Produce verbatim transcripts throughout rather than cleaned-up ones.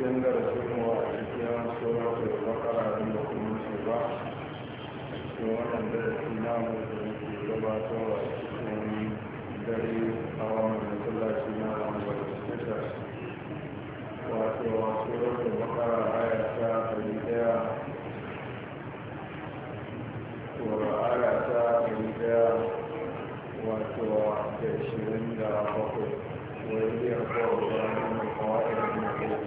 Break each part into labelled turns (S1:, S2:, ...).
S1: cikin darasin wa a cikin suratul baqara da kuma shugaba to wannan darasi namu da muke gabatarwa a cikin dare a wannan masallaci na wannan tasha wato suratul baqara aya ta ɗari ɗaya wa aya ta ɗari ɗaya wato da ishirin da bakwai ويجب القول من القواعد المعروفة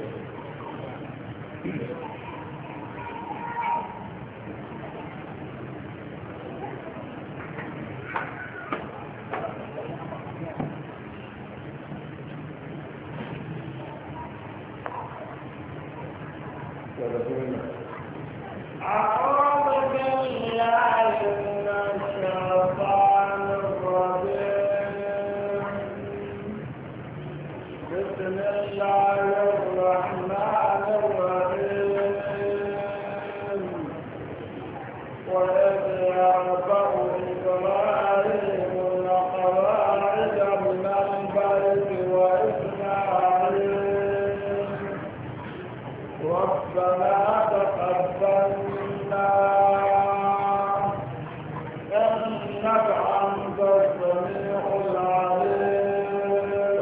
S2: أعوذ بالله من الشيطان الرجيم بسم الله الرحمن الرحيم وإذ يرفع إبراهيم القواعد من البيت وإسماعيل ربنا تقبل منا إنك أنت السميع العليم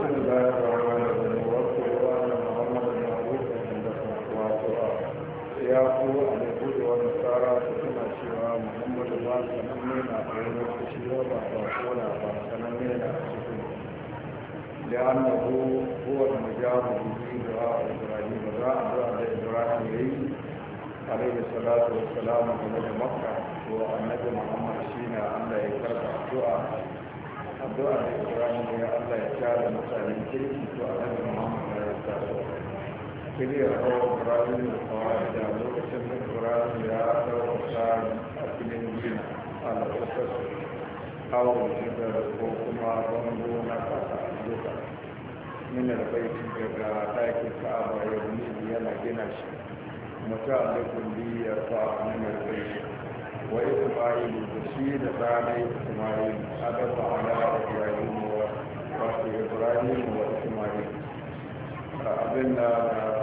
S1: ya ku a yahudu wa nasara su suna cewa muhammadu ba sananne na ƙaunar su shi ba ba kona ba sananne na a cikin da annahu huwa da mujabu bihi da ibrahim za a zuwa da ibrahim ya yi alaihi salatu wa salam game da makka to annabi muhammad shi ne allah ya karɓa addu'a addu'a da ibrahim ya allah ya kyara mutanen kirki to annabi muhammad ya tsara kiliyar hawa birane da kawai da lokacin da birane ya ɗauka a filin gina a lafasar awon shigar ko kuma bango na kasa a duka minar baiti daga ɗakin ka'aba ya wuni yana gina shi mutu a laifin biyar fa minar baiti wa isma'il da shi da ɗanai isma'il adafa ala ibrahim wa wato ibrahim wa isma'il abin da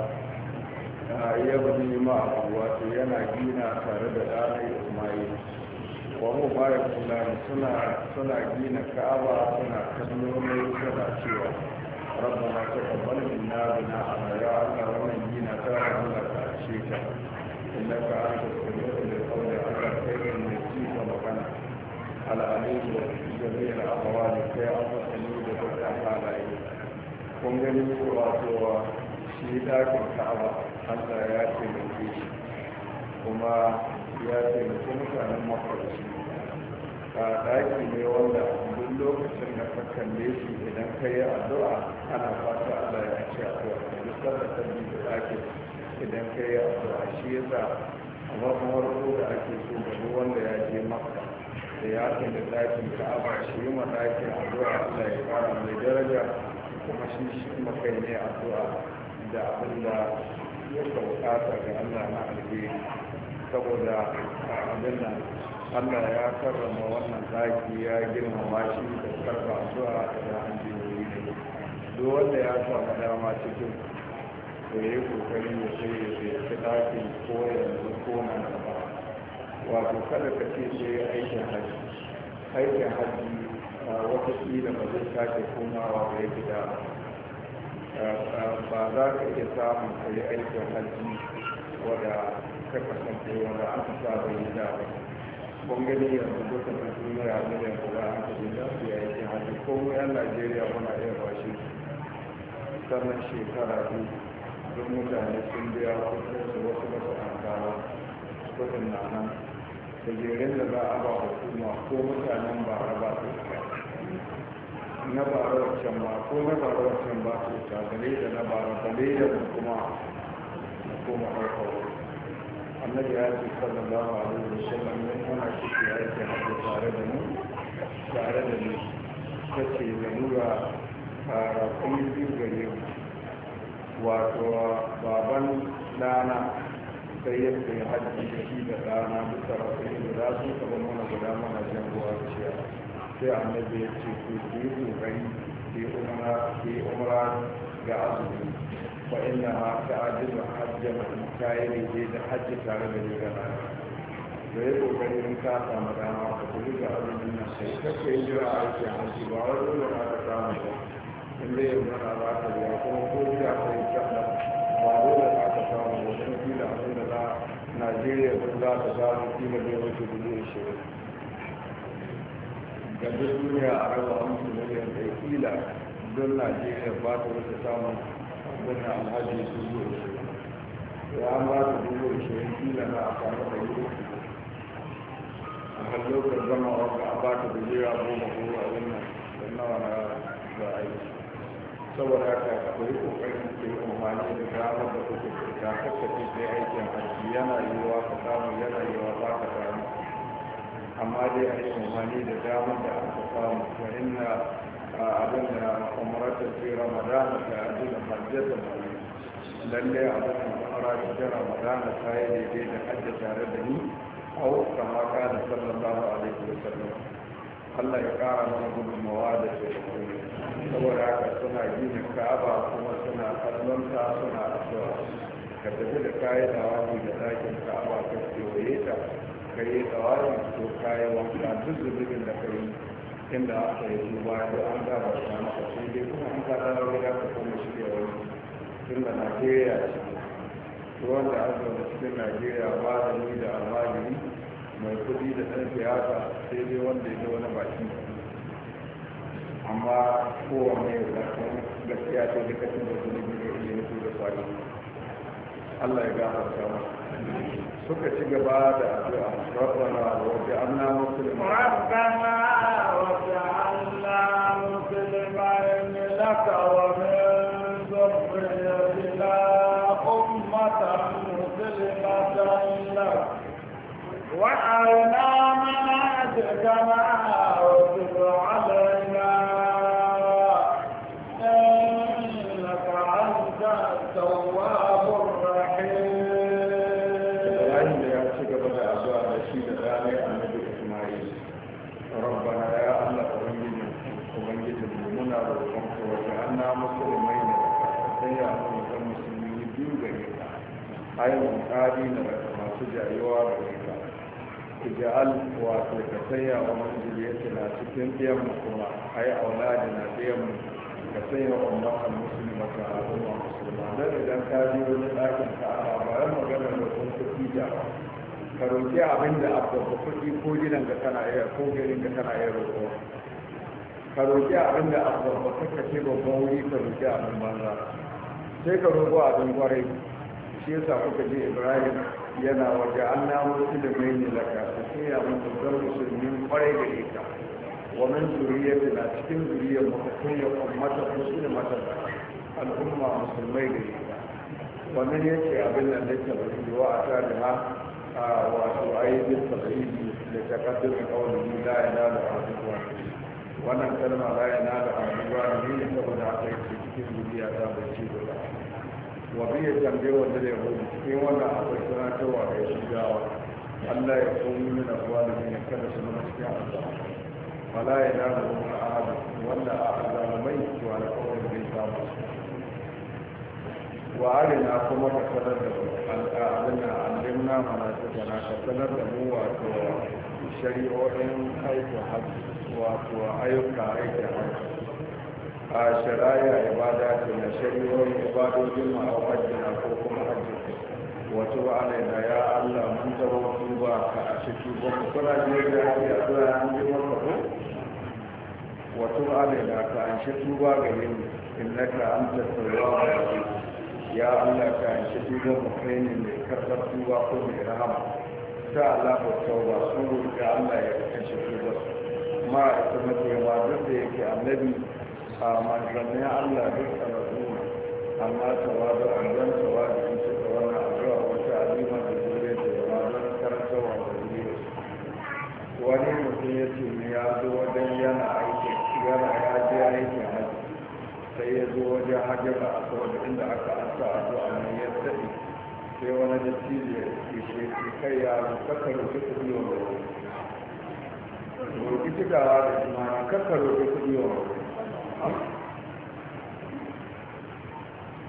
S1: ya bani ma wato yana gina tare da ɗanar ismail wa mu bayan fulani suna gina ka'aba suna kallo mai suna cewa rabbana taqabbal minna bina ana ya Allah wannan gina ta Allah ka ce ta innaka anta samiul qawli Allah kai ne ji ka magana ala alayhi wa jami'il ahwali kai amma sani da dukkan halaye kun gani wato shi dakin ka'aba Allah ya taimake shi kuma ya taimake mutanen mafarci a daki ne wanda duk lokacin da ka kalle shi idan ka yi addu'a ana fata Allah ya ce addu'a duk sanda ka bi da dakin idan ka yi addu'a shi yasa a farko da ake so ga duk wanda ya je makka da ya da dakin ka'aba shi yi ma dakin addu'a Allah ya fara mai daraja kuma shi shi makai ne addu'a da abin da ya bukata ga Allah na alheri saboda abin nan Allah ya karrama wannan daki ya girmama shi da karba addu'a da an ji wuri ne duk wanda ya samu dama cikin to ya yi kokari ya sai ya zai dakin ko yanzu ko nan gaba wato kada ka ce sai aikin hajji aikin hajji wata ƙila ba zai sake komawa da ya gida ba za ka iya samun ka yi aikin hajji wadda ka kasance wanda an ka sa bai yi da ba kun gani yanzu duka da duniya miliyan guda an ka gida su yi aikin hajji ko mu yan najeriya muna iya bashi sannan shekara biyu duk mutane sun biya kudin su wasu masu an kawo kudin na nan kujerun da za a ba hukuma ko mutanen ba a ba su na bara wancan ba ko na bara wancan ba su ta gale da na bara gale da kuma na koma harkar annabi ya ce sallallahu alaihi wa sallam ne ana ciki aiki hajji tare da mu tare da ni ta ce da lura a rakun biyu gare mu wato baban dana sai ya sai hajji da shi da dana bisa rakun da za su taɓa mana guda mana jan ruwa ciya sai annabi ya ce ku yi kokari ke umara ke umara ga azumi fa inna ha ta'adilu hajjan ta yi ne da hajji tare da ni gana da ya kokari in ka samu dama ka kuli ga azumin nan sai kake yi jira aikin hajji ba wai dole na ka samu ba in dai yanzu na za ka biya kuma ko biya ka yi kyau ba dole na ka samu ba kuma kila abin da na najeriya sun za ta samu kila bai wuce dubu ishirin ga duk duniya a raba hamsin miliyan da kila don najeriya ba ta wuce samun abin da alhaji dubu ishirin ya an ba ta dubu ishirin kila na a samu da yi a kan lokacin zama wanda a ba ta bujera goma ko abin nan da nawa na za a yi saboda haka akwai kokarin ke yi umarni da damar da kuke ta kakkace sai aikin hajji yana yiwuwa ka samu yana yiwuwa ba ka samu amma dai a yi umarni da damar da aka samu wa inna abin da umarata ce ramadana ta yi da hajjata mai lalle abin da umara ta ramadana ta yi daidai da hajji tare da ni au kama kana sallallahu alaihi wa sallam Allah ya kara mana gudunmawa da ke saboda haka suna gina ka'aba kuma suna kallonta suna addu'a ka tafi da kayi tawani da ɗakin ka'aba ka kewaye ta ka yi tawani to kayi wanka duk zubin da ka yi inda aka yi su baya da an gaba ta maka sai dai kuma an ka dawo gida ka kuma shirya wani tun da najeriya ce wanda an zaune cikin najeriya ba da ni da almajiri mai kudi da ɗan siyasa sai dai wanda ya wani baki amma kowane gaskiya ce da kasin da zunubi da iya nufi da kwari Allah ya gafarta masa suka ci gaba da addu'a rabbana wa ja'alna muslimin
S2: rabbana wa ja'alna muslimin laka wa min dhurriyyatina ummatan muslimatan lak wa arina manasikana wa tub alaina
S1: ayyukan ƙari na masu jayewa da rika ija'al wato ka sanya wa manziliyarci na cikin ɗiyan kuma ai auladi na ɗiyan ka sanya wa ummatan musulma ka al'umma musulma don idan ka ji wani ɗakin ka a bayan maganar da kun kuɗi da ka roƙi abin da abubuwa kuɗi ko gidan ka kana iya ko gidan ka kana iya roƙo ka roƙi abin da abubuwa kaka ce babban wuri ka roƙi abin banza sai ka roƙo abin kwarai shi yasa kuka je ibrahim yana waje an namu su da mai ne laka su sun yi abin da zan musulmin kwarai da ita wannan zuriyar na cikin zuriyar muka sun yi ummata musulmata al'umma musulmai da ita wannan yake abin da nake bari wa a ta da ha a wato ayyukan sabaidi da takaddun kawai la yana da abubuwa wannan kalma la yana da abubuwa ne saboda aka yi cikin zuriya ta bai ci gaba wabiyar tambaye wanda da yahudu cikin wannan akwai tunatarwa da ya shigawa allah ya kun nuna kuwa da ne kada su nuna cikin azaba fala ya dana wani ahadu wanda a azalamai to alkawar bai samu wa arina kuma ka sanar da mu al'adun na alimna mana ta na ka sanar da mu wato shari'o'in aikin hajji wato ayyuka aikin hajji a shari'a ibada ce na shari'o'in ibadojin ma a hajji na ko kuma hajji wato alaina ya allah mun zama tuba ka a ciki ba ku kuna je da ya zuwa an ji maka ko wato alaina ka an shi tuba gare mu innaka anta tawwabur ya allah ka an shi tuba mu kai ne mai karɓar tuba ko mai rahama ta allah ko tauba sun roƙi allah ya kashe tuba ma ita mace ma duk da yake annabi a manzannin allah duk sanarwa amma tawadu an zan tawadu in suka wannan addu'a wata alima da zuriya da yawa don karantarwa da zuriya wani mutum ya ce ya zo wajen yana aikin yana ya je aikin hajji sai ya zo wajen hajjara a kawai inda aka ansa addu'a nan ya daɗe sai wani dattijo ya ce shi kai yaro kakka roƙi kuɗi wa mai roƙi cikawa da imani kakka roƙi kuɗi wa mai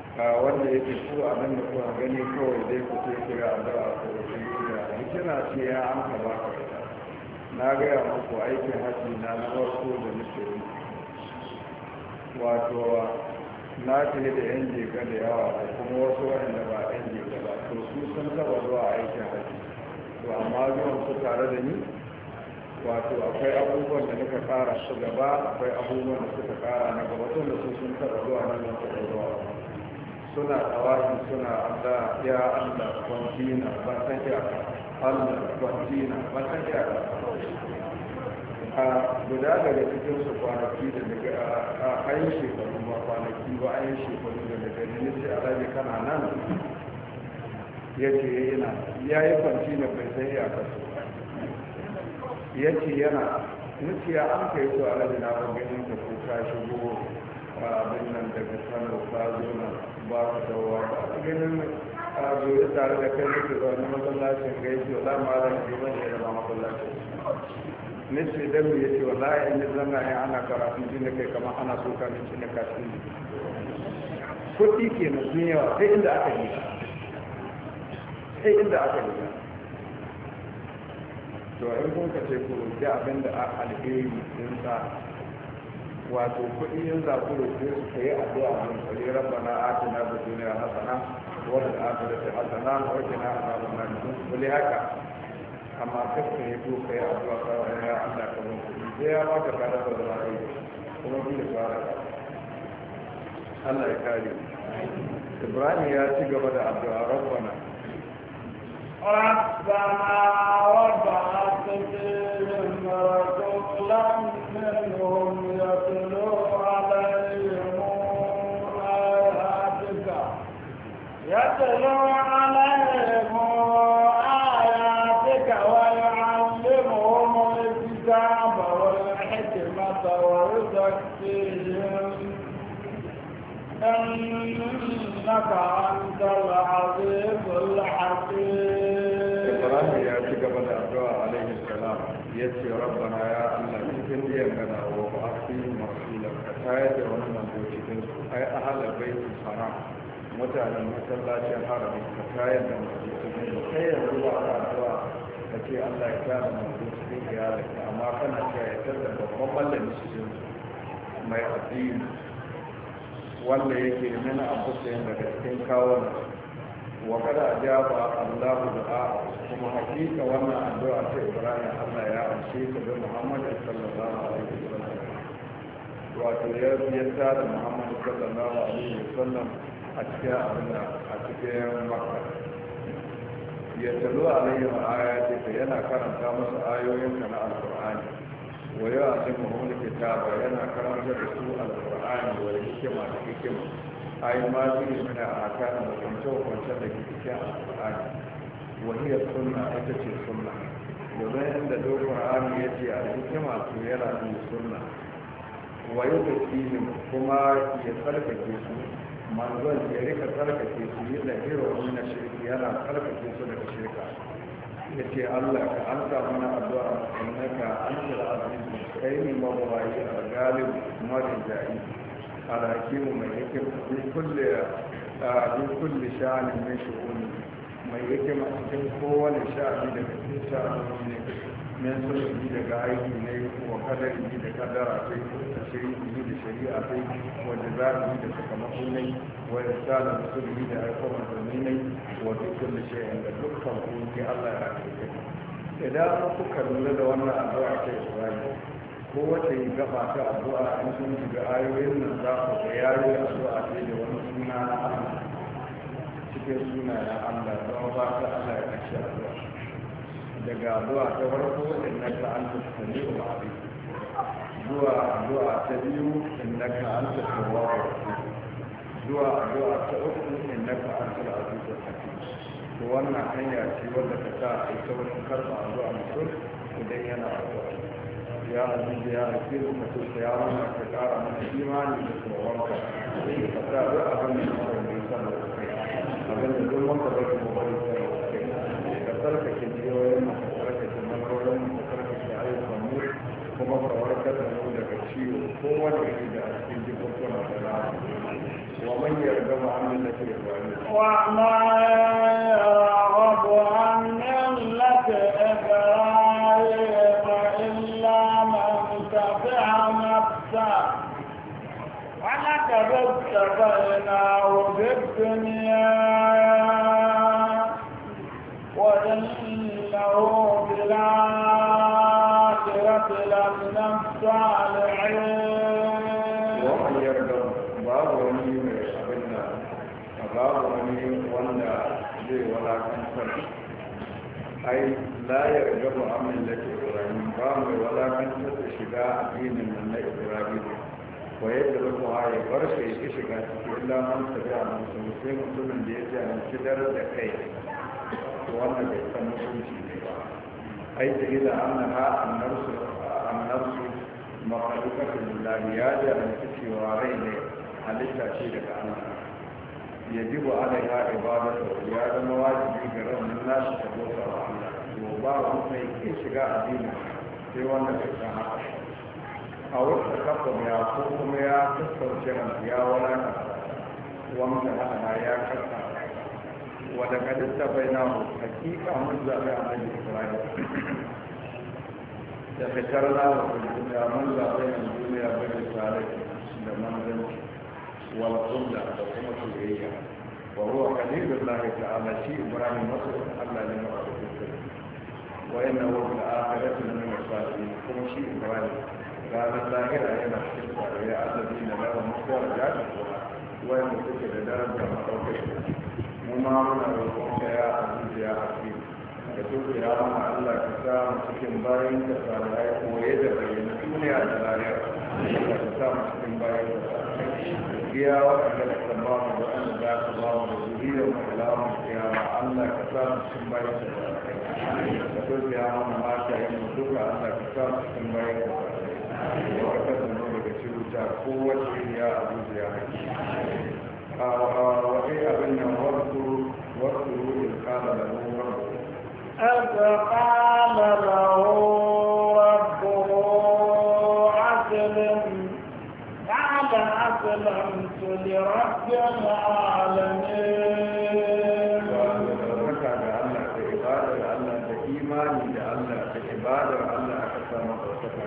S1: wanda yake ko abin da kuka gani kawai dai ku ce kira addu'a ko wasu duniya hikima ce ya an ka ba ka na gaya muku aikin haji na na farko da nake yi wato na ce da yan jeka da yawa da kuma wasu waɗanda ba yan jeka ba to su sun taba zuwa aikin haji to amma zuwan su tare da ni wato akwai abubuwan da nika kara su gaba akwai abubuwan da suka kara na gaba tun da su sun taba zuwa nan da suka zuwa suna tsawashi suna allah ya allah kwantina ban san iyaka allah kwantina ban san iyaka a guda daga cikin su kwanaki da daga a ayin shekaru ba kwanaki ba ayin shekaru da daga ne ce alhaji kana nan ya ce yana ya yi kwantina bai san iyaka su ya ce yana nuciya an kai su alhaji na ban ganin ka ko ka shigo abin nan daga kano ka zo nan ba ka dawowa ba a ganin a zoye tare da kai nufi da wani masallacin gaisi wa dama da ke wani ya zama masallacin ne ce dan mu ya ce wa la'a in zanga ya ana karatu jin da kai kamar ana so ka ne ne ka shi kuɗi ke na sun yawa sai inda aka yi sai inda aka yi to in kun ka ce ku roƙi abin da a alheri din sa wato kuɗi yin zakuru sai su kai addu'a mun kare rabbana atina fid dunya hasana wa fil akhirati hasana wa qina adhaban nar kulli haka amma kake yi ko kai addu'a kawai ya Allah ka mun kuɗi sai ya baka kada da zai kuma bi da fara Allah ya kare Ibrahim ya ci gaba da addu'a rabbana
S2: ربنا وابعث فيهم رسولا منهم يتلو عليهم آياتك يتلو عليهم آياتك ويعلمهم الكتاب والحكمة ويزكيهم إنك أنت العزيز الحكيم
S1: Ibrahim ya ci gaba da addu'a alaihi salam ya ce rabbana ya Allah cikin biyan gana wa ba'athi masulan ka tayar da wani manzo cikin su ai ahala baitul haram mutanen masallacin harami ka tayar da manzo cikin su kai yanzu ba ka addu'a ka ce Allah ya tada manzo cikin iyalinka amma kana cewa ya tada babban mallami cikin su mai addini wanda yake nuna abu sayan daga cikin kawon wa kada ajaba Allahu du'a kuma hakika wannan addu'a ta Ibrahim Allah ya amshe ta da Muhammad sallallahu alaihi wasallam wato ya yadda da Muhammad sallallahu alaihi wasallam a cikin abinda a cikin Makka ya talo alaihi ayati yana karanta musu ayoyin na Al-Qur'ani wa ya'lamu kitaba yana karanta da su Al-Qur'ani wa hikima da hikima ayi ma zai mana a kan da kwance-kwance da ke cikin al'adu wahiyar sunna ita ce sunna domin inda dokar ami ya ce a hikima to yana da sunna wayo da filin kuma ya tsarkake su manzon ya rika tsarkake su yi da hero na shirki yana tsarkake su daga shirka ya ce allah ka an sa mana addu'a innaka an tara azizu kai ne mabawayi a galib marin ja'i الحكيم من يكم في كل في كل شأن من شؤونه من يكم أسكن قوة لشأن من شأن من سلسه لقائه إليه وقدره لقدرته وشريعه لشريعته وجزائه لتكمله ورسال رسوله لأيقوم الزميني وفي كل شيء لدكتور قوله الله يعافيك إذا أردتك لله وانا أدعى شيء إبراهيم kowace gaba ta addu'a in sun shiga ayoyin nan za ku ga yayi addu'a ce da wani suna na Allah cikin suna na Allah don ba ta Allah ya kashe addu'a daga addu'a ta farko innaka anta samiu alim zuwa addu'a ta biyu innaka anta tawwabur rahim zuwa addu'a ta uku innaka anta al-azizul hakim to wannan hanya ce wadda ta sa a yi saurin karɓa addu'a mutum idan yana addu'a ya aziz ya hakim ka so ya wannan ka kara mana imani da tsoronka ka sa duk abin da muka yi sallar da kai abin da duk wanda bai kuma bari sallar da kai ka tsarkake jiyoyin mu ka tsarkake marorin mu ka tsarkake ayyukan mu kuma ka warkar da mu daga ciwo kowane iri da a cikin jikokuna da rana ومن يرغب عن ملة إبراهيم
S2: وما يرغب عن ملة إبراهيم إلا من سفع نفسه ولقد اصطفيناه في الدنيا وإنه في الآخرة لمن الصالحين.
S1: ومن يرغب باب وني من أبنا باب وني ولا زي ولا كنفر أي لا يرغب عن ملة إبراهيم باب ولا كنفر شجاع دين من إبراهيم ويدركها يبرش يشجع إلا من تبع المسلمين مسلم بيجي عن كدر دكاي وانا بيسمى مسلمين أي إذا أنها النفس النفس مخلوقة لله يجب أن تكفي وعين حلتها شيء عنها يجب عليها عبادته ويجب مواجب يقرأ من الناس تبوك الله وبعض من يشجع دينه في وانا بيسمى a wasu kafa ya ko kuma ya sassauce ya wadata wanda hana ya kasa wadda kadista bai na hu hakika mun zaɓe a nan isra'ila da fitar na wasu duniya mun zaɓe a duniya bai misalai da manzanci walƙulla da kuma soyayya wa ruwa kalilun lahi ta'ala shi ibrahim masu allah ne masu kusur wa yana wasu da akiratu na misali kuma shi ibrahim ranar lahira yana cikin tsarari allazi na lara mutuwar jajin kuma wanda suke da darajar maɗaukaki mu ma muna roƙonka ya azizu ya hafi da tuka ya mana allah ka sa mu cikin bayan ka tsarari koye da bayyana duniya da lahira da ka sa mu cikin bayan ka tsarari biya waɗanda da ka ba mu waɗanda za ka ba mu da zuriyar mu da lamun kiyama allah ka sa mu cikin bayan ka tsarari da tuka ya mana mata yin duka allah ka sa mu cikin bayan ka tsarari warkar da nuna daga ciruta kowace ya abu da ya haƙi a waɗai abin nan wasu wasu rudin kala da nuna
S2: أذ قال له ربه أسلم قال أسلمت لرب العالمين.
S1: وذكر الله كعبادة الله كإيمان الله كعبادة الله أكثر من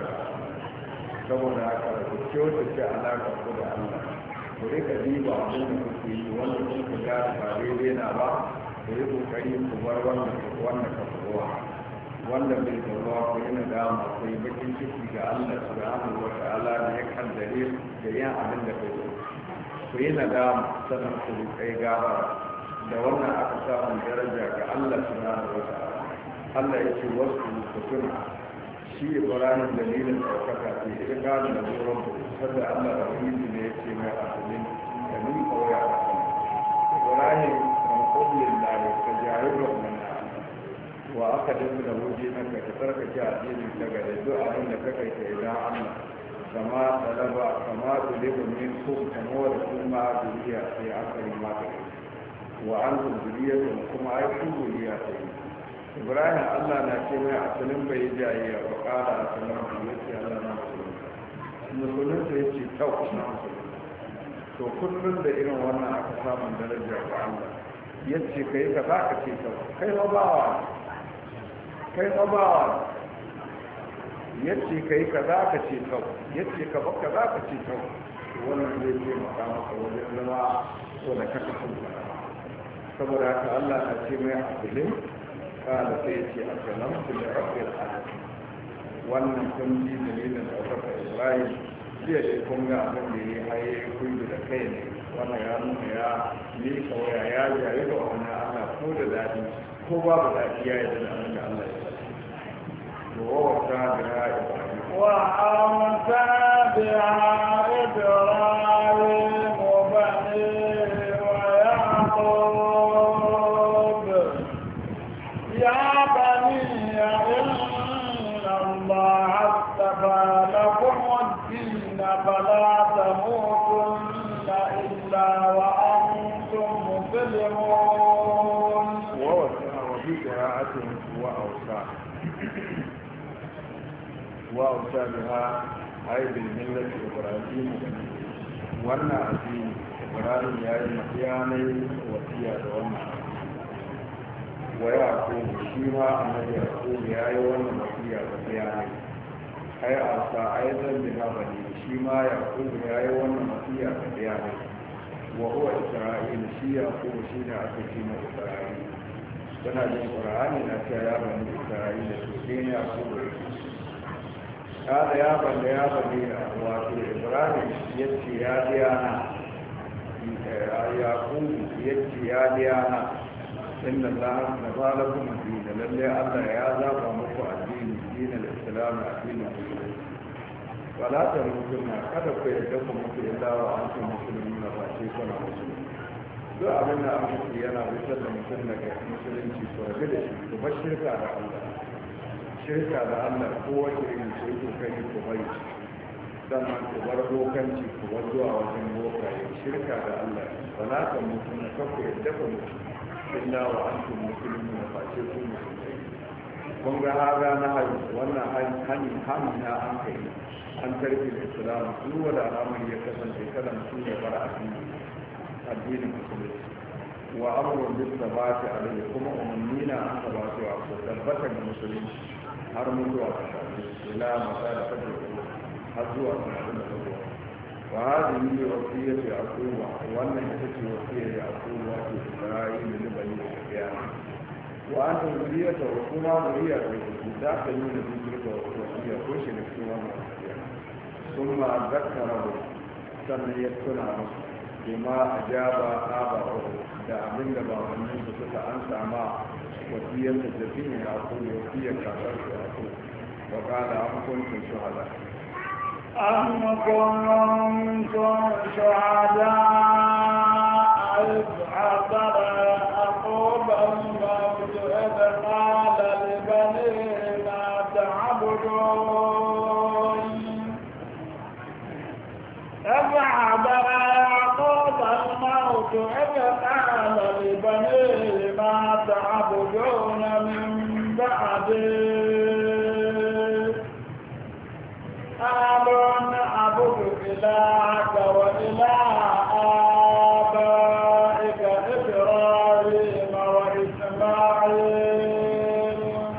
S1: saboda haka ku kyautace alaƙa ku da Allah ku rika diba abin da kuke yi wanda kuka ga ba daidai na ba ku yi kokari ku bar wannan wannan kafuwa wanda bai zama ku yi nadama ku yi bakin ciki ga Allah subhanahu wa ta'ala da ya kaddare da yin abin da bai so ku yi nadama sannan ku kai gaba da wannan aka samu daraja ga Allah subhanahu wa ta'ala. Allah ya ce wasu ku tuna shi ibrahim dalilin ɗaukaka ce ita gane da zuwan sadda allah da wani ne ya ce mai asalin da ni kawai a kan ibrahim kan kullum na da ta jari da wannan wa aka dinga da wuce na ka tsarkake a cikin ta gare duk abin da kaka ke idan allah kama talaba kama tulibu min ko kama da kuma duniya sai aka yi mata wa an zuriya kuma ai kun duniya ta yi ibrahim allah na ce mai asalin bai yi jayayya ba kara asalin da ya ce allah na musulunta musulunta ya ce kyau na musulunta to kullum da irin wannan aka samun darajar ga allah ya ce ka yi ka za ka ce kyau kai mabawa kai mabawa ya ce ka yi ka za ka ce kyau ya ce ka baka za ka ce kyau wannan zai ce maka maka wajen zama wadda ka kasan saboda haka allah na ce mai asalin kada sai ce a salamtu da rabbil alamin wannan kun ji dalilin ɗaukaka ibrahim jiya shi kun ga abin da ya haye kuyi da kai ne wannan ya nuna ya yi kawaya ya jari da wani allah ko da daɗi ko babu daɗi ya yi da abin da allah ya yi wawata da ya ibrahim
S2: وأوصى بها إبراهيم بنيه ويعقوب يا بني إن الله اصطفى لكم الدين فلا تموتن إلا وأنتم مسلمون.
S1: وفي قراءة وأوصى وأوصى بها أي بالملة إبراهيم وأن أبي ibrahim ya yi mafiyanai wasiya da wannan wa yaƙubu shi ma annabi yaƙubu ya yi wannan wasiya da mafiyanai ai a sa aizan da na bane shi ma yaƙubu ya yi wannan wasiya da mafiyanai wa huwa isra'ila shi yaƙubu shi ne aka ce na isra'ila tana jin ƙur'ani na cewa ya bani isra'ila to sai ne yaƙubu kada ya banda ya bani wato ibrahim ya ce ya diyana yaƙubu ya ce ya diyana inda Allah na bala kuma dina lalle Allah ya zaba muku addini dinin islam addinin musulunci wala ta mutunna kada ku yarda ku mutu illa wa antum muslimun ba ce kuna musulmi duk abin da aka ce yana fitar da mutum daga musulunci to rabu da shi ku bar shirka da Allah shirka da Allah ko wace irin shirku kai ku bari sannan ku bar bokanci ku bar zuwa wajen bokaye shirka da Allah wala ta mutunna kada ku yarda ku mutu illa wa antum muslimun fa ce ku musulmai kun ga haga na hayi wannan hani hani na an kai an tarbi islam duk wanda al'amari ya kasance kada mutum ya bar addini addinin musulunci wa amrun bis sabati alayhi kuma ummina an sabatu a ko tabbata ga musulunci har mutuwa ta shafi ila mata da fadi har zuwa sanin da zuwa wa hadhihi wasiyatu yaquba wannan ita ce wasiyar yaquba ta Isra'ila da bani Isra'ila wa anta zuriyata wa kuma zuriyar da ta yi da zuriyar wasiyar ko shi ne kuma wasiyar thumma zakkara sannan ya tuna musu bima ajaba aba da abinda babannin su suka an sama wasiyar da jafin yaquba wasiyar kakar yaquba wa qala am kuntum shuhada
S2: أم كنتم شهداء إذ حضر يعقوب الموت إذ قال لبنيه ما تعبدون إذ حضر يعقوب الموت إذ قال لبنيه ما تعبدون من بعدي قالوا نعبد إلهك وإله آبائك إبراهيم وإسماعيل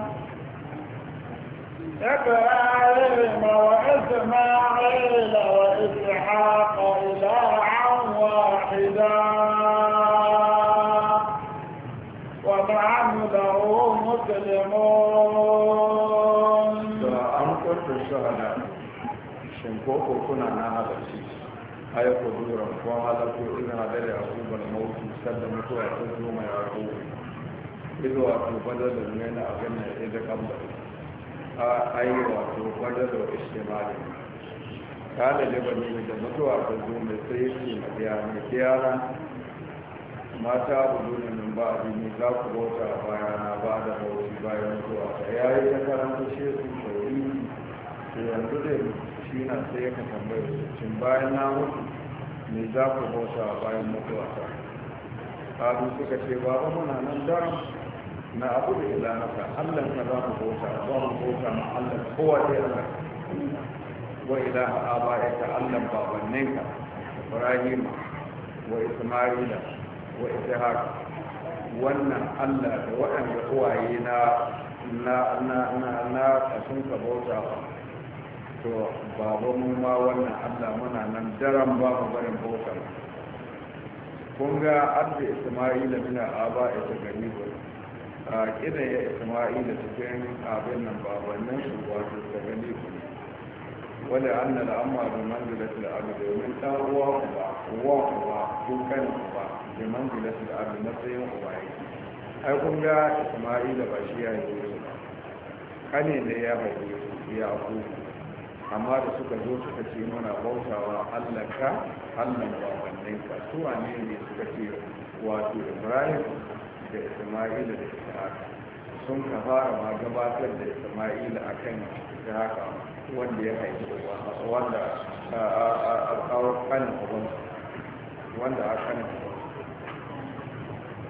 S2: إبراهيم وإسماعيل وإسحاق إلها واحدا ونحن له مسلمون.
S1: أم كنتم شهداء koko kuna na halarci ai ko duran ko halarci ina da yaquban mautu sadda mutuwa ta zo mai yaqubu ido wato badal da ne na abin nan idan kabla a ai wato badal da istimali kada da bani da mutuwa ta zo mai sai yake mariya ne kiyara mata budu ne min ba ni za ku bauta bayana ba da mauti bayan mutuwa ta yayi ta karanta shi su sauri to yanzu dai shi na sai ya kan tambaye cin bayan na mutu me za ku bauta bayan mutuwa ta kalu suka ce baba muna nan daram na abu da ilanaka allah ka za mu bauta ba mu bauta ma allah kowa dai allah wa ilaha abaika allah babanninka ibrahim wa isma'ila wa ishaq wannan allah da waɗanda uwaye na na na na na kasun ka bauta to baba mu ma wannan allah muna nan daren ba mu barin bautar kun ga adda isma'ila mina aba ita gani ba a kida ya isma'ila cikin abin nan babannin su wato ta gani ba wanda an na la'amma da manzilatul abu domin ɗan uwa uba uwa uba dukkan uba da manzilatul abu matsayin uba yake ai kun ga isma'ila ba shi ya yi su ba kane ne ya haife su ya abubu amma da suka zo suka ce mana bautawa allaka allan babanninka su wane ne suka ce wato ibrahim da isma'ila da ishaq sun ka fara ma gabatar da isma'ila a kan ishaq wanda ya haifi wanda a kanin ubansa wanda a kanin ubansa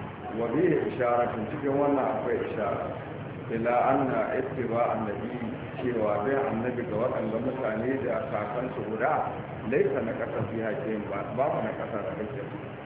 S1: wabi da isharatun cikin wannan akwai ishara ila anna ittiba annabi cewa bai annabi ga waɗanda mutane da kakansu guda laifin na ƙasa fi haƙe ba babu na ƙasa da kake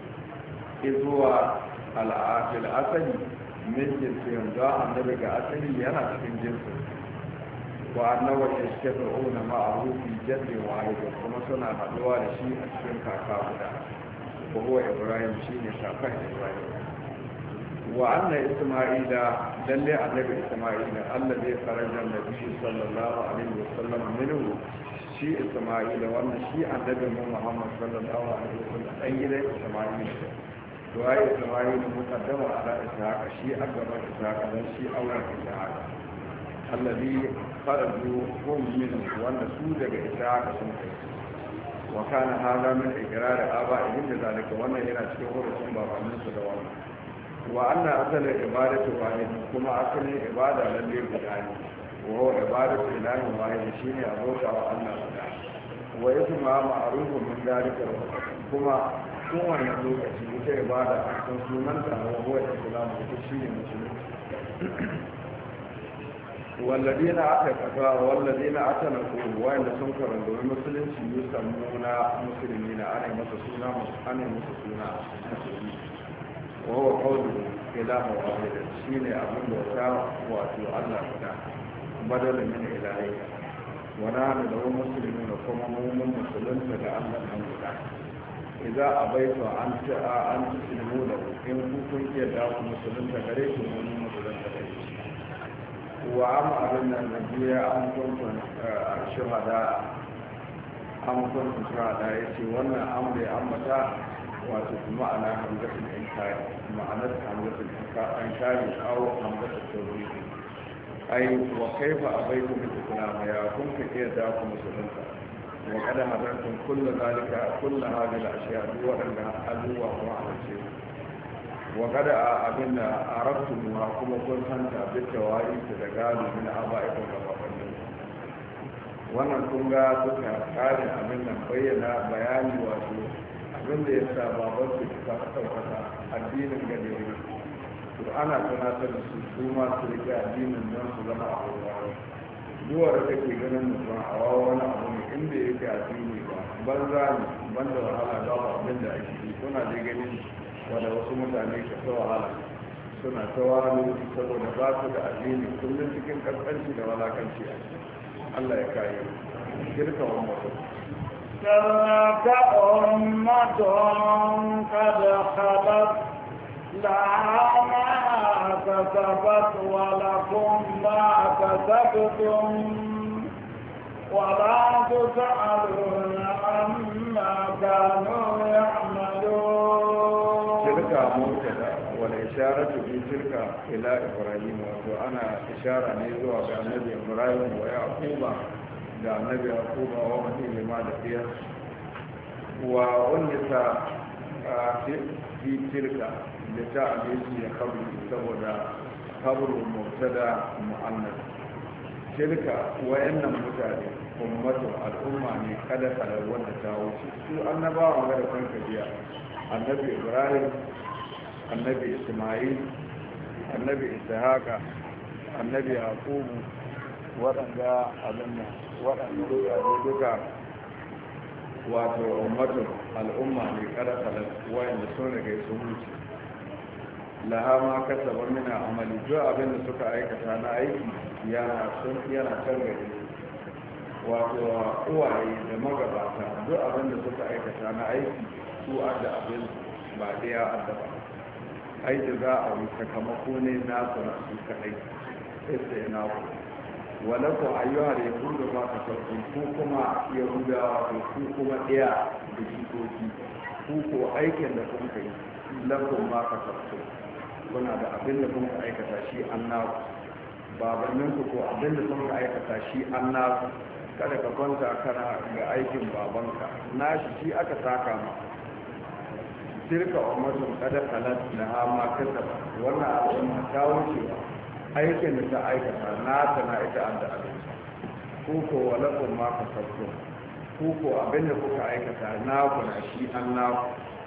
S1: izuwa al'afil asali min jinsin ga annabi ga asali yana cikin jinsin wa annawa ya shafa una ma'ahu fi jaddi wahid kuma suna haɗuwa da shi a cikin kaka guda ko huwa ibrahim shine kakan ibrahim wa anna isma'ila lalle annabi isma'ila allazi kharaja nabi sallallahu alaihi wasallam minhu shi isma'ila wannan shi annabi muhammad sallallahu alaihi wasallam dan gidan isma'ila to ai isma'ila muqaddama ala ishaq shi agaba ishaq dan shi auren ishaq allazi kharaju hum min wanda su daga ishaq sun kai wa kana hada min iqrar aba'ihim da zalika wannan yana cikin wurin babanninsu da wannan wa anna asalin ibadatu wahid kuma asalin ibada lalle guda ne wa huwa ibadatu ilahi wahid shine abota wa Allah guda wa isma ma'rufun min dalika kuma kowane lokaci ita ibada a kan sunan ta wa huwa islamu ita shine musulunci walladina aka kafa walladina atanaku wa inda sun karanta musulunci yusammuna muslimina ana masa suna ana masa suna musulmi وهو قوله إله واحد شين أبن وتاو واتو الله فدا بدل من إلهي ونحن له مسلمون كما مؤمن مسلم فلأن الحمد إذا أبيت أن أن تسلموا له إن كنتم يدعوا مسلم فغريتم من مسلم فغريتم وأما أبن النبي أم كنتم شهداء أم كنتم شهداء يتي وانا أمري أمتا wato ma'ana hamzatul inkari ma'anar hamzatul inkari aw hamzatul tawhid ai wa kaifa abaitu bil islam ya kun ka iya da ku musulunta wa kada hadartum kullu zalika kullu hadhihi al-ashya wa anna alwa wa alace wa kada abinda arabtum wa kuma kun santa bi tawari da gado min aba'ikum da babannin wannan kun ga duka kare abin nan bayyana bayani wato abinda ya sa baban su ka ɗaukaka addinin gane ne to ana tunatar da su su ma su rike addinin don su zama a kowa duwar da ke ganin mutum a wawa wani abu ne inda yake addini ba banza ne banda wahala ba ba abin da ake yi suna da ganin wanda wasu mutane ke ta wahala suna ta wahala saboda ba su da addini kullum cikin kaskanci da walakanci Allah ya kayi shirka wa mutum
S2: تلك أمة قد خلت لها ما كسبت ولكم ما كسبتم ولا تسألون عما كانوا يعملون
S1: تلك مبتدا والإشارة في تلك إلى إبراهيم وأنا إشارة نزوع بأنبي إبراهيم ويعقوب da annabi yaquba wa wani lima da fiya wa unnisa fi tilka da ta abinci ya kabri saboda kabru mubtada mu'annas tilka wayannan mutane ummatu al'umma ne kada kada wanda ta wuce su annabawa ga da kanka biya annabi ibrahim annabi isma'il annabi ishaqa annabi yaqub waɗanda abin nan waɗanda mutane duka wato ummatun al'umma ne kada kalar wayanda sun riga sun wuce laha ma kasaba mina amali duk abin da suka aikata na aiki yana sun yana can gari wato uwaye da magabata duk abin da suka aikata na aiki su adda abin ba ɗaya adda ba aiki za a yi sakamako ne nasu na su kaɗai sai na ku walaku ayyuhar yahudu ba ka sauƙi ku kuma yahudawa ku kuma ɗaya da jikoki ku ko aikin da kun kai lakon ma ka sauƙi kuna da abin da kun aikata shi an naku babanninku ko abin da kun aikata shi an naku kada ka kwanta kana ga aikin babanka na shi shi aka saka ma tilka ummatun kada kalat laha ma kasaba wannan al'umma ta wucewa aikin da ta aikata na ta na ita an da abin ku ko walakun ma ka sabto ku ko abin da kuka aikata na ku na shi an na ku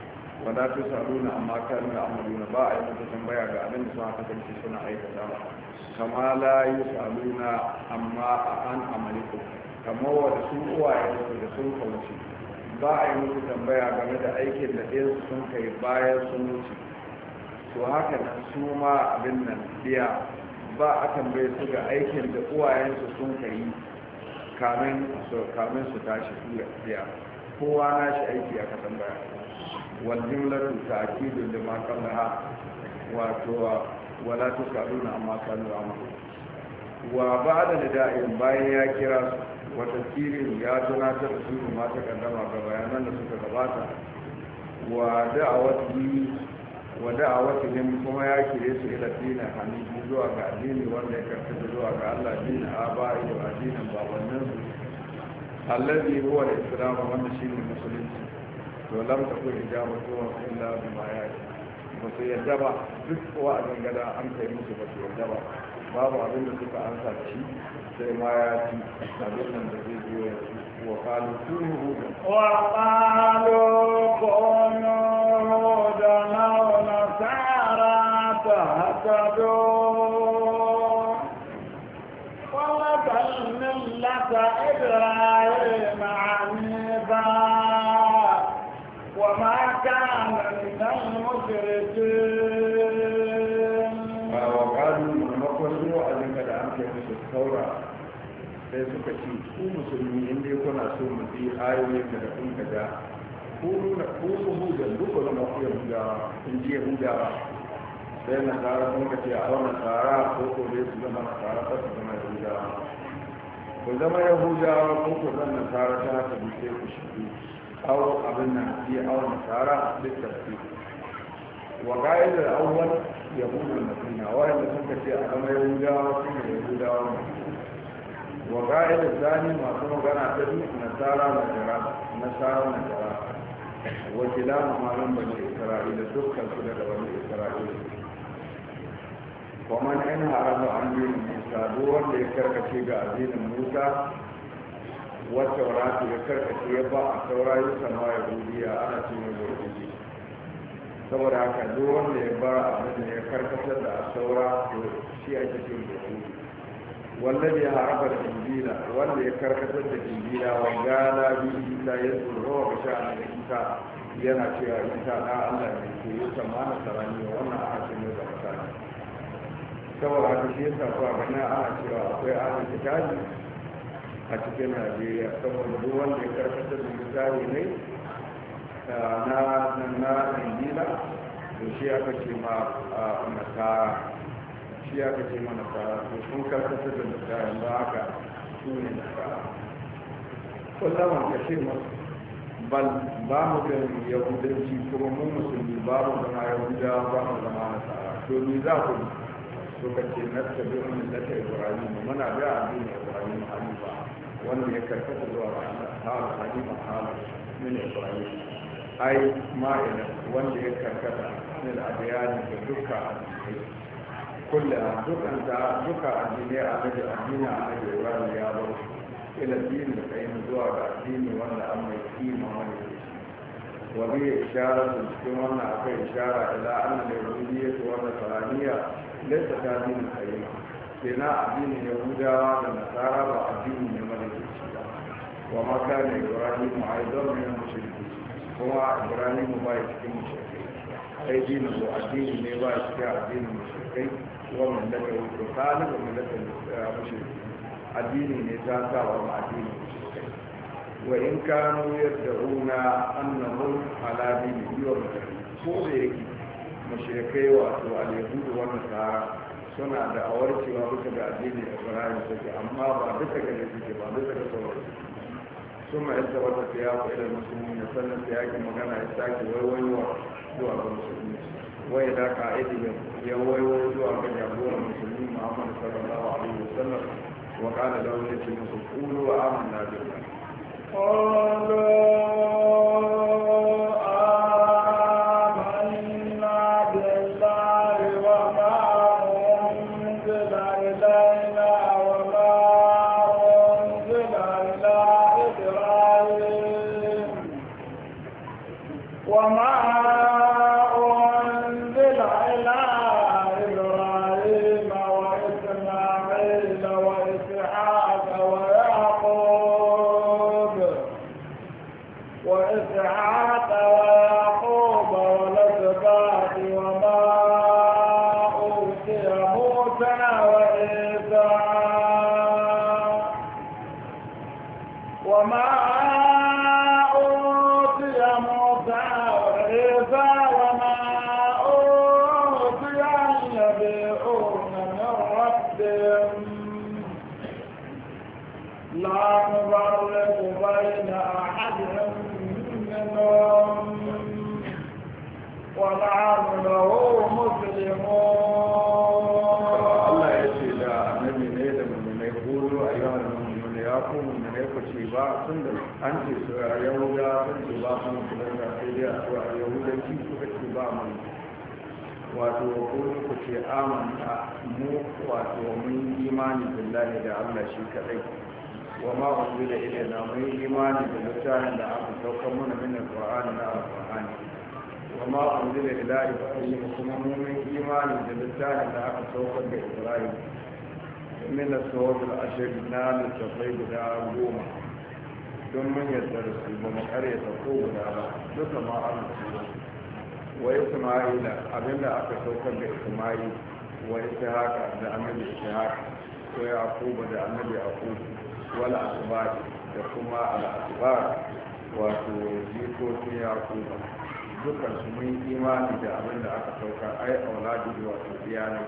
S1: wala tu saluna amma kanu ya'maluna ba a yi musu tambaya ga abin da sun haka kanci suna aikata kama la yusaluna amma an amalikum kama wanda su uwaye su da sun kauce ba a yi musu tambaya game da aikin da ɗayan sun kai bayan sun wuce to haka nan su ma abin nan biya ba a tambaye su ga aikin da uwayensu sun kai kamin su tashi su biya kowa na shi aiki aka tambaya wal jumlatu ta'kidun lima qablaha wato wala tusaluna amma kanu amalu wa ba'da nida'in bayan ya kira su wa tafsirin ya tunatar da su ma ta kaddama ga bayanan da suka gabata wa da'awati wa da'awatihim kuma ya kire su ila dinin hanifi zuwa ga addini wanda ya karkata zuwa ga Allah dinin aba'i da addinin babannin su allazi huwa al-islam wanda shine musulunci to lam takun ijabatu illa bima ya'ti ba su yadda ba duk wa'azin gada an kai musu ba su yadda ba babu abin da suka ansa da shi sai ma ya ci abin nan da zai biyo ya ci wa kalu kunu hudan
S2: wa qalu kunu hudan aw nasara tahtadu wa lakal millata ibrahim hanifa wa ma kana min al-mushrikeen
S1: wa qalu maimakon zuwa abin da an kai musu saura sai suka ci ku musulmi inda kuna so mu bi ayoyin da kun ka da ku nuna ku hudan duk wani mafi yahudawa in ji yahudawa sai na tsara sun ka ce a wani tsara ko ko dai su zama nasara ba su zama yahudawa ku zama yahudawa ko ku zama nasara ta haka bi sai ku shi aw abin nan bi aw nasara duk tafsir wa qa'idar awwal yahudu madina wa yanda sun ka ce a zama yahudawa su ne yahudawa wa qa'idar zani masu magana ta bi nasara na jara nasara na jara wa kilamu malum bani isra'ila dukkan su daga bani isra'ila kuma in haramu an yi musa duk wanda ya karkace ga addinin musa wacce wuratu ya karkace ya ba a saurayi sama yahudiya ana ce mai yahudi saboda haka duk wanda ya bar abin da ya karkatar da a saura to shi ake ce yahudi wanda ya haraba da injila wanda ya karkatar da injila wa gana bi isa ya tsoro wa ga sha'ani da isa yana cewa isa na allah ne ke yi samana sarani wannan aka ce mai da mutane saboda haka shi yasa kuwa gana ana cewa akwai ahlul kitabi a cikin najeriya saboda duk wanda ya karkatar da misali ne na na injila to shi aka ce ma nasara shi aka ce ma nasara to sun karkatar da misali ba haka su ne nasara kullum ka ce masu bal ba mu da yahudanci kuma mun musulmi ba mu zama yahudawa ba mu zama nasara to ni za ku suka ce nasta bi wani lata ibrahim muna da addinin ibrahim hanifa wanda ya karkata zuwa ga Allah hala hanifa hala min ibrahim ai ma'ina wanda ya karkata min adiyani da duka addinai kullu dukkan da duka addinai a da addini a da ibrahim ya bar ila dinin da kai zuwa ga addini wanda an mai kima wani wa bi isharatu cikin wannan akwai ishara ila anna al-yahudiyyah wa an-nasraniyya laisa ta dinin kayyama sai na addinin yahudawa da nasara ba addini ne mara kirci ba wa maka ne ibrahim a aizon ne na mashirki kuma ibrahim ba ya cikin mashirkai ai dini ko addini ne ba ya cikin addinin mashirkai wa mallaka wato kalin da mallaka mashirki addini ne ta sa wa addinin mashirkai wa in kanu yad'una annahum ala dini wa mashirki ko da yake mashirikai wato al-yahudu wa nasara suna da awarcewa bisa ga addinin ibrahim suke amma ba bisa ga da suke ba bisa ga sauran sun ma yasa wata ta yawo idan musulmi na sannan ta yaki magana ya sake waiwaiwa zuwa ga musulmi wai da ka aidi ya waiwaiwa zuwa ga jagoran musulmi muhammad sallallahu alaihi wasallam wa kana da wani ce musu kulu wa amanna billah
S2: وما موسى وعيسى وما أوتي موسى وعيسى وما أوتي النبيون من ربهم لا نفرق بين أحد منهم ونحن له مسلمون.
S1: الله يسير النبي نيدا من يقول أيها المؤمنون يا قوم من يقول شيبا سندل أنت سوى يهودا سوى من سلسة سيديا سوى يهودا سوى شيبا من wato ku ce amanta mu wato mun imani billahi da Allah shi kadai wa ma unzila ilayna mun imani da littafin da aka saukar mana min alqur'ani na alqur'ani wa ma unzila ila ibrahim kuma mun imani da littafin da aka saukar da ibrahim min as-sawab al-ashri na littafai guda goma don mun yarda da su ba mu karyata ko guda ba duka ma an wa isma'ila abinda aka saukar da isma'il wa ishaqa da annabi ishaq ko yaqub da annabi yaqub wal asbab da kuma al asbab wato jikokin yaqub dukkan su mun imani da abinda aka saukar ai auladi wato iyalai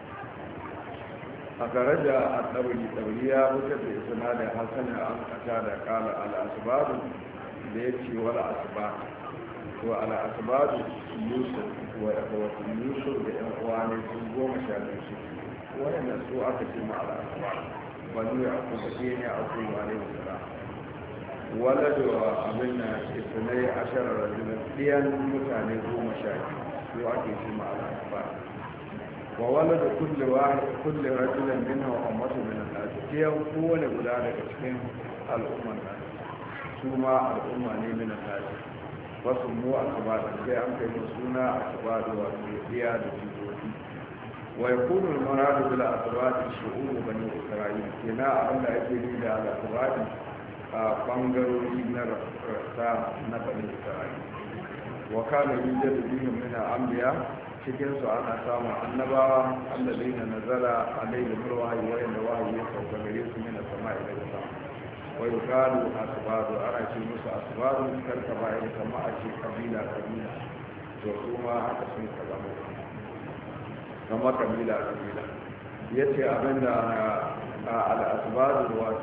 S1: a gare da annabi dauriya wutar da isna da hasan an kata da kala al asbab da yace wal asbab to ala asbab yusuf wa akhawatu yusuf da yan uwa ne sun goma sha biyu su wannan su aka ce ma ala asbab bani yaqub ne aqub alaihi salam waladu abinna isnai ashara rajulan diyan mutane goma sha biyu su ake ce ma ala asbab wa waladu kulli wahid kulli rajulin minhu ummatu min an-nas diyan kowane guda daga cikin al'umman nan su ma al'umma ne min an-nas wasu mu a sabata sai an kai suna a sabata wato biya da jikoki wa yakunu al-maradu bil asbati shu'ub bani isra'il kina abinda ake yi da al-asbati a bangarori na rasa na bani isra'il wa kana yujadu bihim min al-anbiya cikin su ana samun annabawa alladheena nazala alaihim al-wahyi wa inda wahyi ya sauka gare su min as-sama'i daga sama ويقال أسباب أرأتي موسى أسباب كالكبائر كما أتي قبيلة قبيلة وكما أتسمي كلامه كما قبيلة قبيلة يتي أبن الأسباب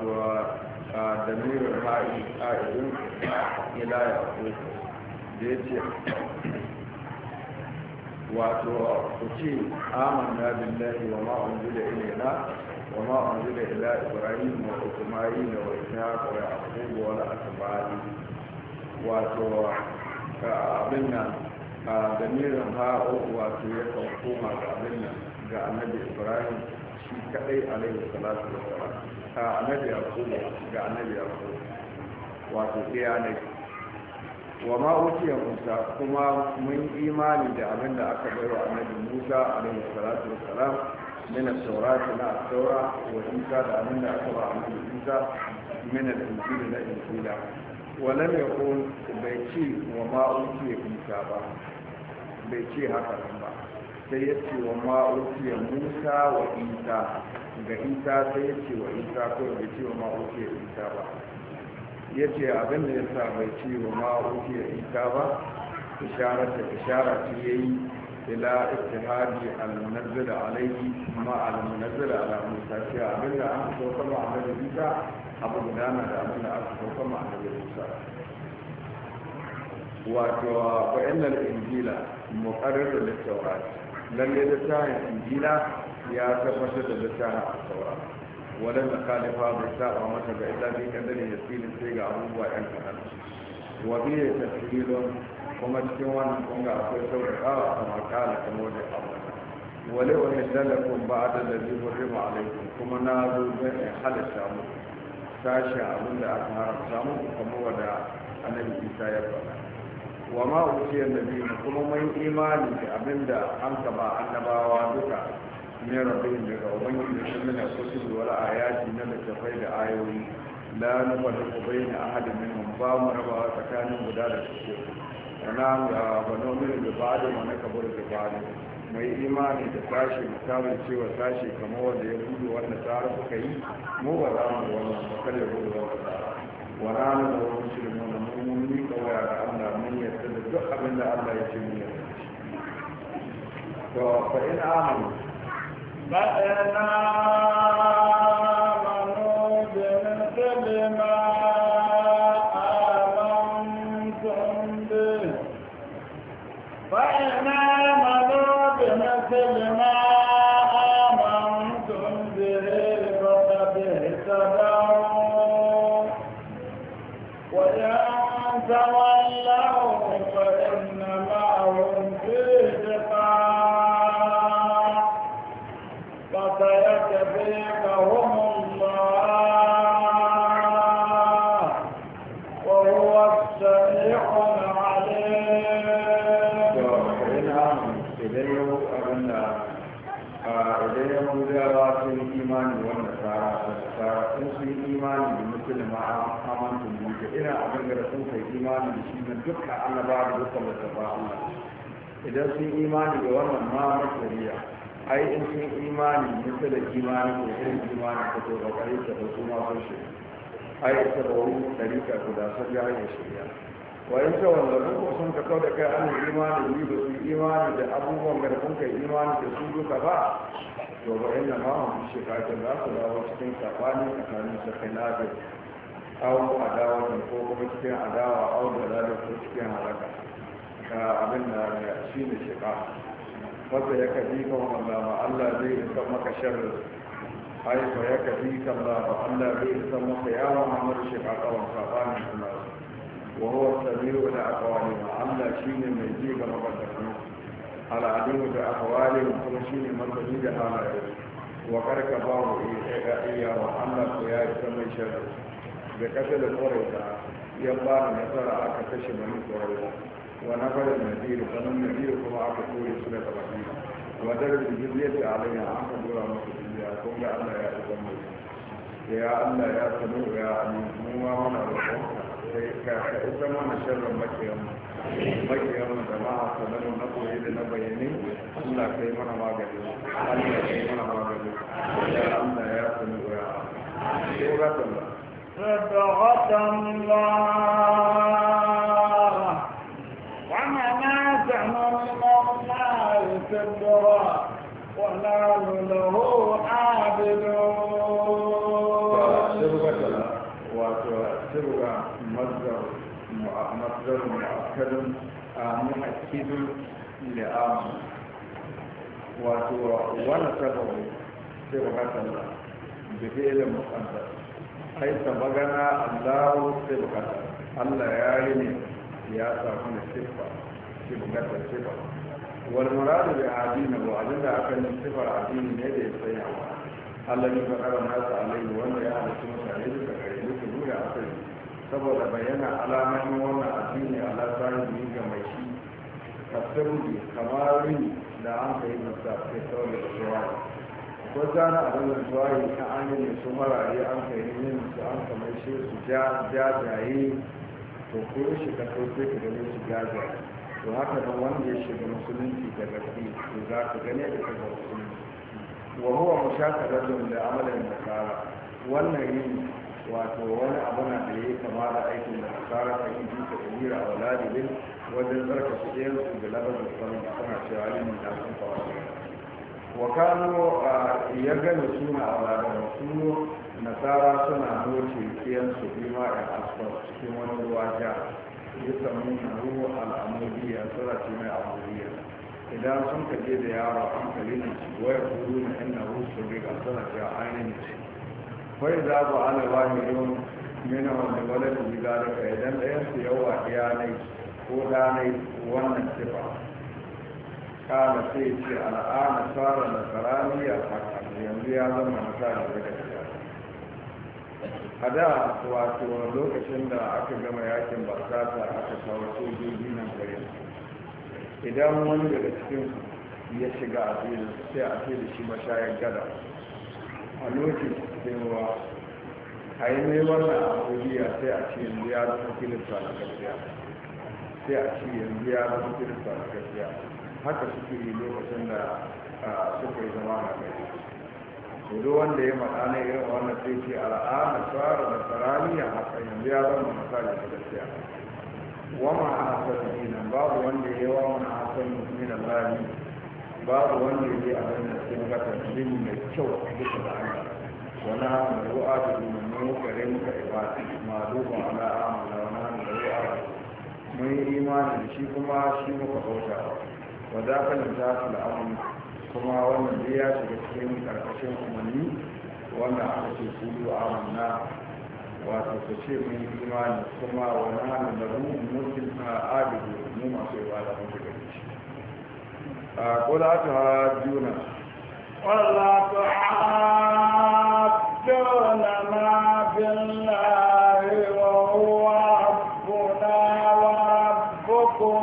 S1: ودمير الماء آئد إلى يقول يتي wato ku ce amanna billahi wa ma unzila ilayna wa ma unzila ila ibrahim wa isma'il wa ishaq wa yaqub wa al-asbab wato abin nan damirin ha wato ya kan koma ga abin nan ga annabi ibrahim shi kadai alaihi salatu wa salam annabi yaqub ga annabi yaqub wato ɗaya ne wa ma utiya musa kuma mun imani da abin da aka bai wa annabi musa alaihi salatu wassalam min at-taurat na at-taura wa isa da abin da aka ba annabi isa min al-injil na injila wa lam yakun bai ci wa ma utiya isa ba bai ce haka nan ba sai ya ce wa ma utiya musa wa isa ga isa sai ya ce wa isa ko bai ce wa ma utiya isa ba ya ce abin da ya sa bai ce wa ma'auki ya ita ba isharar da ishara ce ya yi ila ittihadi al-munazzil alayhi ma al-munazzil ala musa ce abin da aka sauka ma annabi isa abu gudana da abin da aka sauka ma annabi musa wato wa innal injila muqarrar lit-taurat lalle da tayin injila ya tabbatar da littafin at-taurat wadanda khalifa bai saba mata ga illa bi kadari yasini sai ga abubuwa yan kadan wa bi tafsilun kuma cikin wannan kun ga akwai sauƙaƙawa kamar kala kamar da abu wale wani dalakun ba da lalzi hurrima alaikum kuma na zo zai in halitta mu sashen abin da aka haramta mu kamar wadda annabi isa ya faɗa wa ma uciyar nabi kuma mai imani da abin da an kaba annabawa duka ne rabin daga ubangiji sun nuna kutubu wal ayati na littafai da ayoyi la nufarriqu bayna ahadin minhum ba mu rabawa tsakanin guda da suke wana ga banomin da ba'da wa na kabar da ba'da mai imani da tashi misalin cewa tashi kamar wanda ya gudu wanda tsara suka yi mu ba za mu wannan ba kada ya gudu wanda tsara wa rana da wani shirma na mun yi kawai da Allah mun yarda da duk abin da Allah ya ce mun yarda da shi to fa in amanu
S2: fa in amanu bi mithli ma amantum bi fa in amanu bi mithli ma amantum bihi faqad ihtadaw wa in tawallaw fa innama hum fi shiqaq فسيكفيكهم الله وهو السميع العليم.
S1: إذا يوم أبنا إذا يوم جاء في الإيمان والنصارى والنصارى في الإيمان بمثل ما آمنتم به إلى أبن رسول في الإيمان بشيء من دكة أنا بعد دكة الله إذا في إيمان بوانا ما مكرية ai in sun imani nisa da imani ko irin imani ka to kokari ka da su ma sun shi ai ita da wani dalika guda sun ga hanyar shirya wa in ta wanda ko sun ka kauda kai an imani ni da su imani da abubuwan da kun kai imani da su duka ba to ba inna ma hum shi ka ta za su dawo cikin sabani tsakanin su kai na da aw adawa ko kuma cikin adawa aw da lalata ko cikin halaka abin da shi ne shiga wanda ya kafi kan Allah Allah zai isa maka sharri ai fa ya kafi kan Allah Allah zai isa maka ya Muhammad shi ka kawan sabani Allah wa huwa samiu da aqwali Allah shine mai ji ga magana ala alimu da aqwali kuma shine masani da halaye wa karka bawo iya wa Allah ko ya isa mai sharri da kasa da korewa ya ba nasara aka kashe bani korewa ونفر النذير فمن النذير كما أكتور سنة الرحيم ودرب الجزية عليها عمد ورحمة الجزية قم يا الله يا أزمي يا الله يا سمو يا عليم مما من الرحمة كإسمنا شر مكيهم مكيهم جماعة سنن نقوه إذن بيني الله كيمنا ما قدر الله كيمنا ما قدر يا الله يا سمو يا عليم سورة الله
S2: صدقة الله ومنافع الله كبرى ونحن له عابدون.
S1: وتسرع مصدر مصدر مؤكد مؤكد لآمن ونسبه سرعة الله بفعل مقدر حيث بغنا الله سرعة الله يعني ya samu da sifa shi bukatar sifa wal muradu bi adina wa abinda aka yi sifar adini ne da ya tsaya Allah ne fakara nasa alaihi wanda ya halittu mutane duka gare duka nuna asali saboda bayyana alamomin wannan addini ala sahibi ga mai shi kasarudi kamar rini da an kai masa kai saboda da suwaye ko zana abin da suwaye ta an yi su marare an kai yin su an kamar shi su jajaye to ko ya shiga kai sai ka gane shi gaza to haka nan wanda ya shiga musulunci da gaske to za ka gane da kaga musulunci wa huwa mushakaratun da amalan nasara wannan yin wato wani abu na da yake kama da aikin da nasara ta yi duka kabira a waladin wajen tsarka su ɗayan su da labarin sanin suna cewa alimin da sun faru wa kano ya gane suna a waladin su nasara suna noce kiyansu bima a asfar cikin wani ruwa ja ya samu na ruwa al'amuriya sura ce mai amuriya idan sun kaje da yaro an kali ne ci waya kuru na ina rusu riga suna ce ainihin ce kwai za ku ana wani yau mena wanda wale da gida daga idan ɗayan su yawa ɗiyanai ko ɗanai wannan sifa kala sai ce al'ana tsara nasaraniya haka yanzu ya zama nasara daga gida a da wato lokacin da aka gama yakin basata aka kawo sojoji nan gare idan wani daga cikin ya shiga a filin sai a ce da shi mashayar gada a lokacin cewa a yi mai wannan abubuwa sai a ce yanzu ya zama filista na gaskiya sai a ce yanzu ya zama filista na gaskiya haka suke yi lokacin da suka yi zama na gari to duk wanda ya maɗa na irin wannan sai ce al'ana tsara da tsaraniya haka yanzu ya zama misali da gaskiya wama a hasan dinan babu wanda ya yawa wani hasan min Allah babu wanda ya yi abin da sun gata jini mai kyau bisa da Allah wani hannun da ru'a da dinin mu gare muka ibada ma duba ala amala wani hannun da ru'a da mun yi imani da shi kuma shi muka bauta wa dakalin ta fi la'amun kuma wannan da ya shiga cikin karkashin umarni wanda aka ce kudu amanna wato ku ce mun yi imani kuma wani hannun da mu mutum a abidu mu masu ibada muka gare shi قل أتهاجون
S2: ولا تحاجوننا في الله وهو ربنا وربكم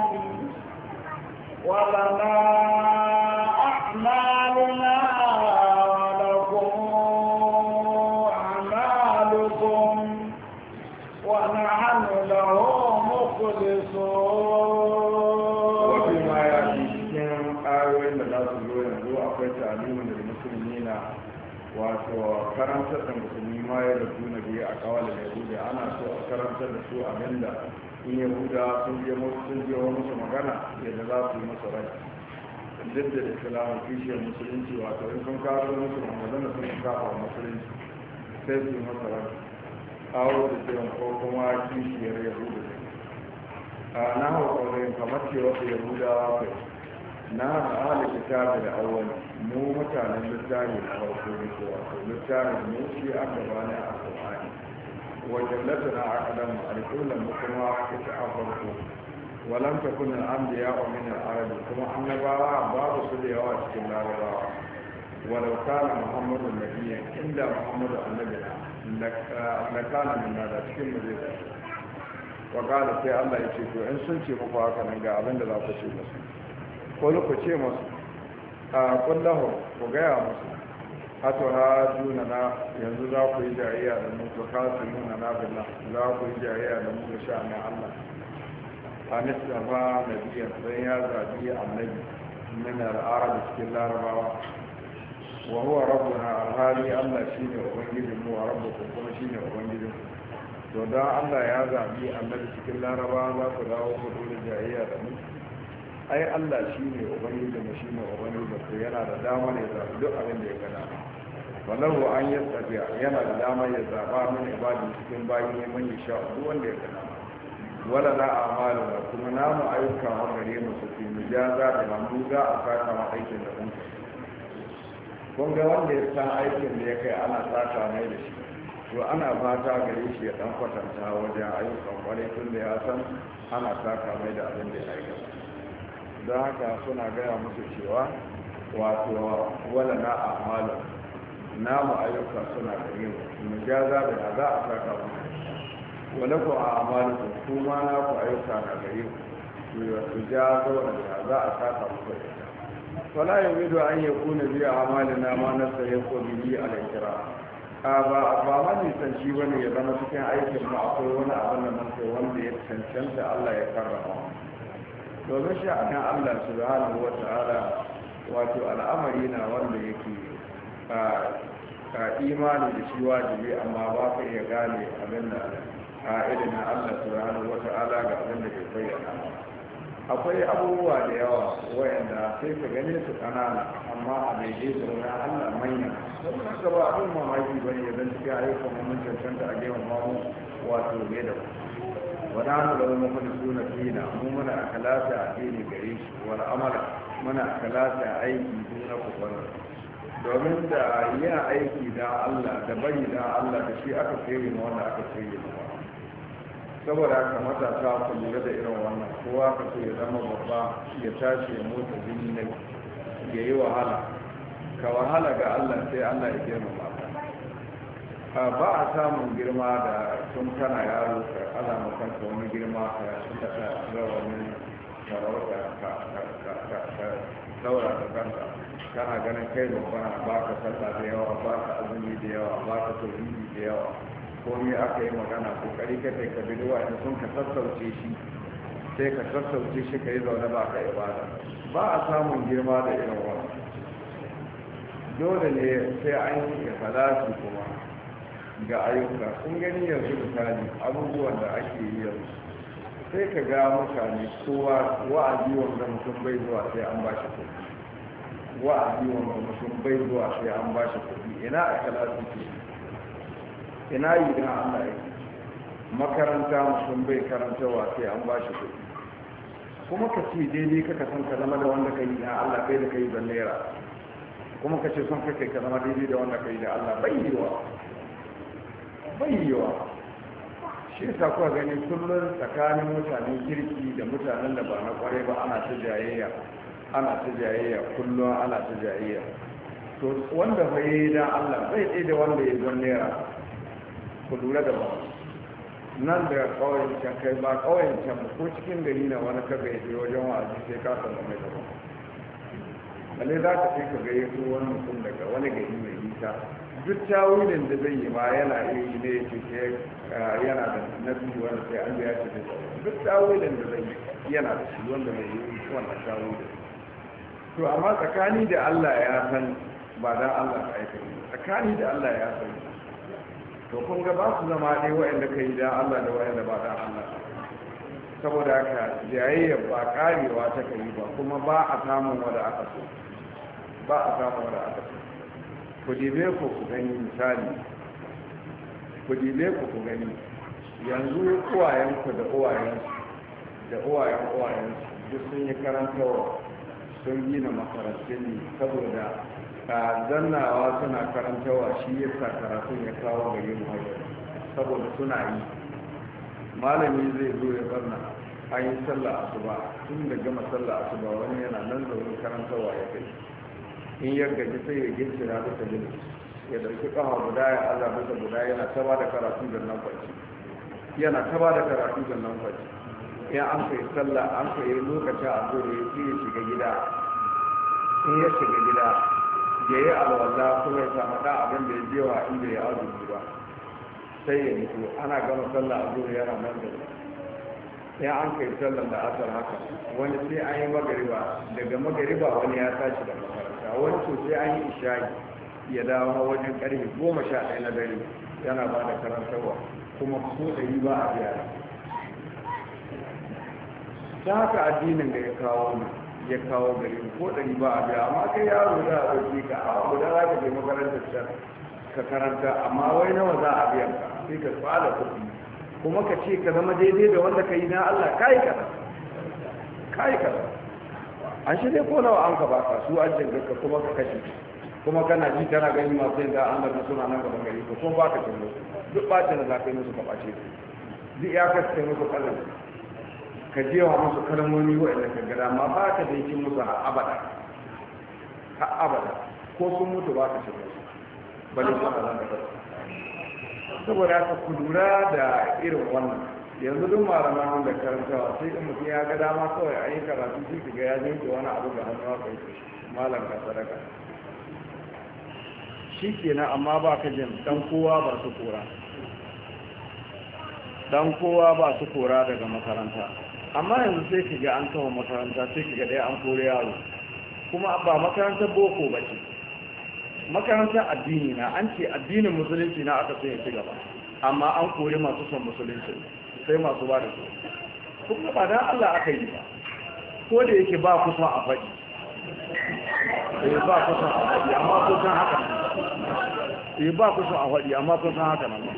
S2: ولنا أعمالنا ولكم أعمالكم ونحن له مخلصون.
S1: akwai ta'alimin da musulmi na wato karantar da musulmi ma ya rubu na biyu a kawalin yahuda ana so a karantar da su abinda in yahuda sun je sun je wa musu magana yadda za su yi masa rai duk da islamu kishiyar musulunci wato in sun kawo musu magana sun kafa musulunci sai su yi masa rai kawo da cewa ko kuma kishiyar yahuda a na hau kawai kamar cewa yahudawa kai na da ahli kitabi da awwal mu mutanen littafi na farko ne ko wato littafin mu shi aka bani a Qur'ani wa jallatuna aqdam al-ulam kuma ita a farko walam takun al-anbiya min al-arab kuma annabawa babu su da yawa cikin larabawa walau kana muhammadu nabiyyan inda muhammadu annabi la kana min da cikin mu zai wa qala sai Allah ya ce to in sun ce muku haka nan ga abin da za ku ce musu ko ku ce musu a kullahu ku gaya musu hato ha juna na yanzu za ku yi jariya da mu ku kasu nuna na billah za ku yi jariya da mu da sha'anin Allah a nisafa nabiyan sai ya zabi annabi min al'arab cikin larabawa wa huwa rabbuna alhali Allah shine ubangijin mu wa rabbukum kuma shine ubangijin to dan Allah ya zabi annabi cikin larabawa za ku dawo ku dole jariya da mu ai Allah shi ne ubangiji mu shi ne ubangiji ko yana da dama ne zaɓi duk abin da ya gana wallahu an yi tafiya yana da dama ya zaɓa min ibadi cikin bayi ne man sha duk wanda ya gana wala na amalu da kuma namu ayyuka wa gare mu su fi mu ja za da mu za a saka ma aikin da mun kun ga wanda ya san aikin da ya kai ana saka mai da shi to ana fata gare shi ya dan kwatanta wajen ayyukan kwarai tun da ya san ana saka mai da abin da ya aikata don haka suna gaya musu cewa wato wala na amalu namu ayyuka suna gare mu mu ja za da za a saka musu wala ku a amalu kuma na ku ayyuka na gare ku ku ja zauna da za a saka musu wala yuridu an yakuna bi amalina ma nasayiqu bihi al-ikra a ba ba ma ne san shi bane ya zama cikin aikin mu akwai wani abin da mun kai wanda ya cancanta Allah ya karrama domin shi a kan Allah subhanahu wa ta'ala wato al'amari na wanda yake a imani da shi wajibi amma ba ka iya gane abin da a ilimin Allah subhanahu wa ta'ala ga abin da ke bayyana akwai abubuwa da yawa wayanda sai ka gane su kanana amma a daidai da wani Allah manya don haka ba abin mamaki bane ya zan cikin ayyukan mun cancanta a gefen mamu wato ne da ونحن لو مخلصون فينا مو من أخلاص عقيني قريش والعمل من أخلاص أيدي دون كفر domin da yin aiki da Allah da bayyana Allah da shi aka tsere na wanda aka tsere na saboda haka matasa ku lura da irin wannan kowa ka so ya zama babba ya tashi ya motsa jini na ya yi wahala ka wahala ga Allah sai Allah ya girmama ka ba a samun girma da tun kana yaro ka ala makanta wani girma ka ta rawanin sarauta ka daura da kanka kana ganin kai babba ba ka sallah da yawa ba ka azumi da yawa ba ka tauhidi da yawa komai aka yi magana kokari ka kai ka bidowa in sun ka sassauce shi sai ka sassauce shi ka yi zaune ba ka ibada ba a samun girma da irin wani dole ne sai an yi ikhlasi kuma ga ayyuka kun gani yanzu misali abubuwan da ake yi yanzu sai ka ga mutane kowa wa'azi wanda mutum bai zuwa sai an ba shi kuɗi wa'azi wanda mutum bai zuwa sai an ba shi kuɗi ina ikhlasi ke ina yi don Allah yake makaranta mutum bai karantawa sai an ba shi kuɗi kuma ka ce daidai kaka san ka zama da wanda ka yi na Allah kai da ka yi da naira kuma ka ce son kake ka zama daidai da wanda ka yi da Allah bai yiwa bai yiwa shi yasa kuka gani kullum tsakanin mutanen kirki da mutanen da ba na kwarai ba ana ta jayayya ana ta jayayya kullum ana ta jayayya to wanda bai yi da Allah bai tsaye da wanda ya zan naira ku lura da ba nan da kawai can kai ba kawai can ko cikin gari na wani kaga ya je wajen wa'azi sai ka san mai gaba balle za ka sai ka ga yaso wani mutum daga wani gari mai nisa duk tawilin da zai yi ma yana iya yi ne ce sai yana da nabi wanda sai an biya shi da duk tawilin da zai yi yana da shi wanda mai yi wannan tawilin to amma tsakani da Allah ya san ba dan Allah ka aika tsakani da Allah ya san to kun ga ba su zama dai waɗanda ka yi da Allah da waɗanda ba da Allah saboda haka jayayya ba karewa ta kai ba kuma ba a samun wanda aka so ba a samun wanda aka so ku dibe ku ku gani misali ku dibe ku ku gani yanzu uwayenku da uwayensu da uwayen uwayensu duk sun yi karantawa sun gina makarantun ne saboda a zannawa suna karantawa shi yasa karatun ya kawo gare mu haka saboda suna yi malami zai zo ya barna an yi sallah asuba tun da gama sallah asuba wani yana nan zaune karantawa ya kai in ya gaji sai ya gincira bisa gini ya dauki kafa guda ya Allah bisa guda yana ta ba da karatu da nan kwanci yana ta ba da karatu da nan kwanci in an kai sallah an kai lokacin a zo ya shiga gida in ya shiga gida ya yi alwala kuma ya samu ɗan abin da ya jewa inda ya azumi ba sai ya nito ana gama sallah a zuwa yana nan da ya an kai sallar da asar haka wani sai an yi magariba daga magariba wani ya tashi da makaranta wani to sai an yi isha'i ya dawo wajen karfe goma sha ɗaya na dare yana ba da karantarwa kuma ko ɗari ba a biya ta haka addinin da ya kawo mu ya kawo gari ko ɗari ba a biya amma kai yaro da a ɗauki ka a guda za ka je makarantar can ka karanta amma wai nawa za a biyan ka sai ka tsada kuɗi kuma ka ce ka zama daidai da wanda ka yi na Allah ka yi kaza ka yi kaza an shi dai ko nawa an ka baka su an jinga ka kuma ka kashe kuma kana ji kana gani masu yin da an da suna nan gaban gari ko kuma baka cin musu duk bacin da za ka yi musu ka ɓace su duk ya ka sai musu kallon ka je wa musu kalmomi waɗanda ka gada ma ba ka daiki musu a abada a abada ko sun mutu ba ka shiga bale suna zan gaba saboda haka ku lura da irin wannan yanzu duk malaman da karantawa sai in mutum ya ga dama kawai an yi karatu sai ka ga ya jinke wani abu ga hannu haka yi malam ka sadaka shi kenan amma ba ka jin dan kowa ba su kora dan kowa ba su kora daga makaranta amma yanzu sai ka ga an kawo makaranta sai ka ga ɗaya an kore yaro kuma ba makarantar boko ba ce makarantar addini na an ce addinin musulunci na aka sai ya ci gaba amma an kore masu son musulunci sai masu ba da su kuma ba dan Allah aka yi ba ko da yake ba kusa a faɗi eh ba kusa a faɗi amma kusan haka eh ba kusa a faɗi amma kusan haka nan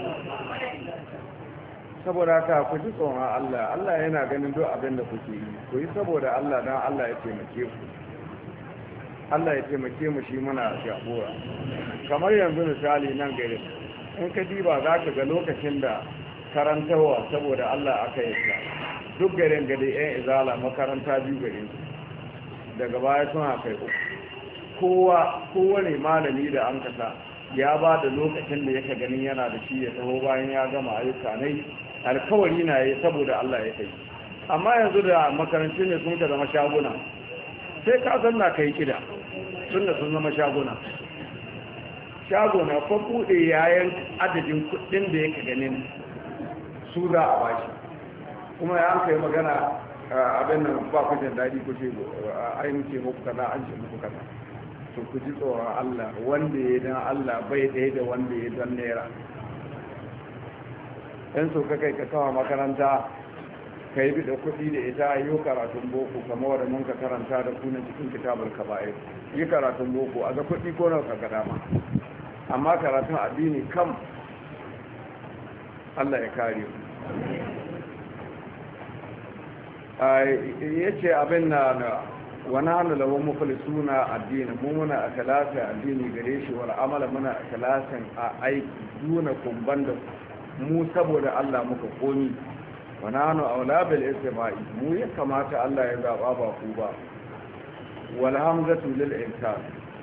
S1: saboda haka ku ji tsoron Allah Allah yana ganin duk abin da kuke yi ku yi saboda Allah dan Allah ya taimake ku Allah ya taimake mu shi muna jagora kamar yanzu misali nan gare in ka diba za ka ga lokacin da karantarwa saboda Allah aka yi ta duk garin gade yan izala makaranta biyu garin daga baya sun haka uku kowa kowane malami da an kasa ya ba da lokacin da yake ganin yana da shi ya taho bayan ya gama ayyuka ne alkawari na yi saboda Allah ya kai amma yanzu da makarantu ne sun ka zama shaguna sai ka zanna ka yi kida tun da sun zama shaguna shaguna ko buɗe yayan adadin kuɗin da yake ganin su za a bashi kuma ya an kai magana abin nan ba ku jin daɗi ku ce ai muke muku kaza an ce muku kaza to ku ji tsoron Allah wanda ya dan Allah bai ɗaya da wanda ya dan naira in so ka kai ka kawo makaranta ka yi da kuɗi da ita yi karatun boko kamar wadda mun ka karanta da kunan cikin kitabar kaba'ir yi karatun boko a ga kuɗi ko nawa ka ga dama amma karatun addini kam Allah ya kare mu ya ce abin na wani hannu lawan mafali suna addini mu muna a kalasin addini gare shi wani amala muna a kalasin a aiki duna kumban da mu saboda Allah muka komi wani hannu a walabil istima'i mu ya kamata Allah ya zaɓa ba ku ba wal hamzatu lil inkar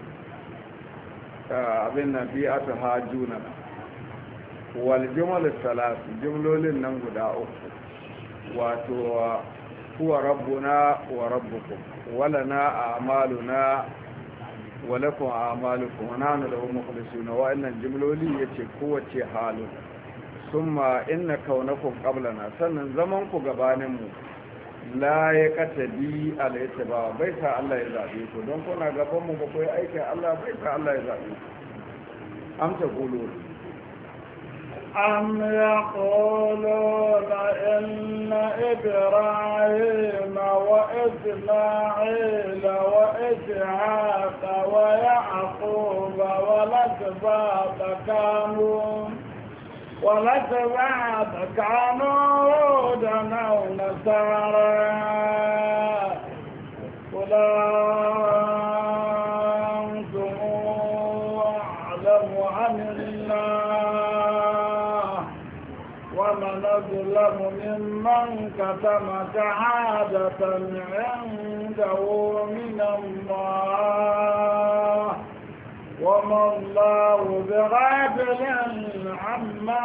S1: abin na bi'atu hajuna wal jumal salat jumlolin nan guda uku wato huwa rabbuna wa rabbukum walana a'maluna wa lakum a'malukum wa nahnu lahu mukhlisuna wa innan jumloli yace kowace halu summa inna kaunakum qablana sannan zaman ku gabanin mu la ya katadi al-ittiba bai sa Allah ya zabe ku don kuna gaban mu ba ku yi aikin Allah bai sa Allah ya zabe ku amsa qulu
S2: أم يقولون إن إبراهيم وإسماعيل وإسحاق ويعقوب والأسباط كانوا والأسباط كانوا هودا أو نصارى قل أنتم أعلم عن الله ومن أظلم ممن كتم شهادة عنده من الله وما الله بغافل عما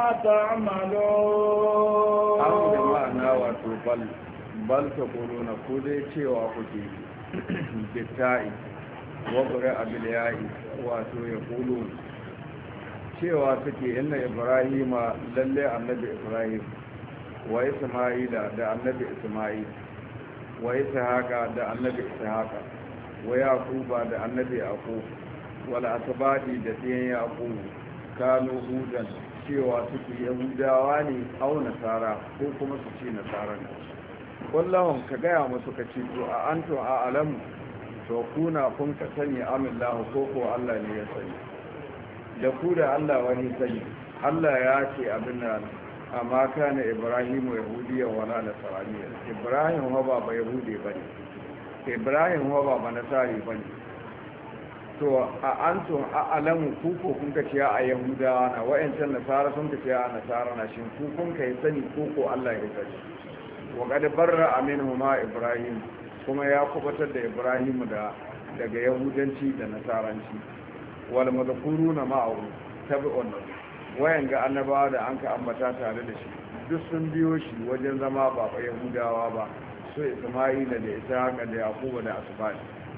S2: تعملون.
S1: أعوذ بالله وتقبل بل تقولون كودي cewa kuke bitai wa qira'a bil ya'i wato yaqulun cewa suke inna ibrahima lalle annabi ibrahim wa isma'ila da annabi isma'il wa ishaqa da annabi ishaqa wa yaquba da annabi yaqub wal asbadi da ɗiyan yaqub kanu hudan cewa suke yahudawa ne au nasara ko kuma su ce nasara ne kullahum ka gaya musu ka ce to a anto a alamu to kuna kun ka sani amillahu ko ko Allah ne ya sani da ku da Allah wani sani Allah ya ce abin nan amma kana Ibrahim yahudiya wala nasraniya Ibrahim wa ba yahudi bane Ibrahim wa ba nasari bane to a antum a alamu ku ko kun ka ce a yahudawa na wayancan nasara sun ka ce a nasara na shin ku kun kai sani ko ko Allah ya sani wa qad barra minhuma Ibrahim kuma ya kubatar da Ibrahim da daga yahudanci da nasaranci wal madhkuruna ma'ahu tabi'un wayan ga annabawa da anka ambata tare da shi duk sun biyo shi wajen zama ba ba yahudawa ba so Isma'ila da Ishaqa da Yaquba da Asbad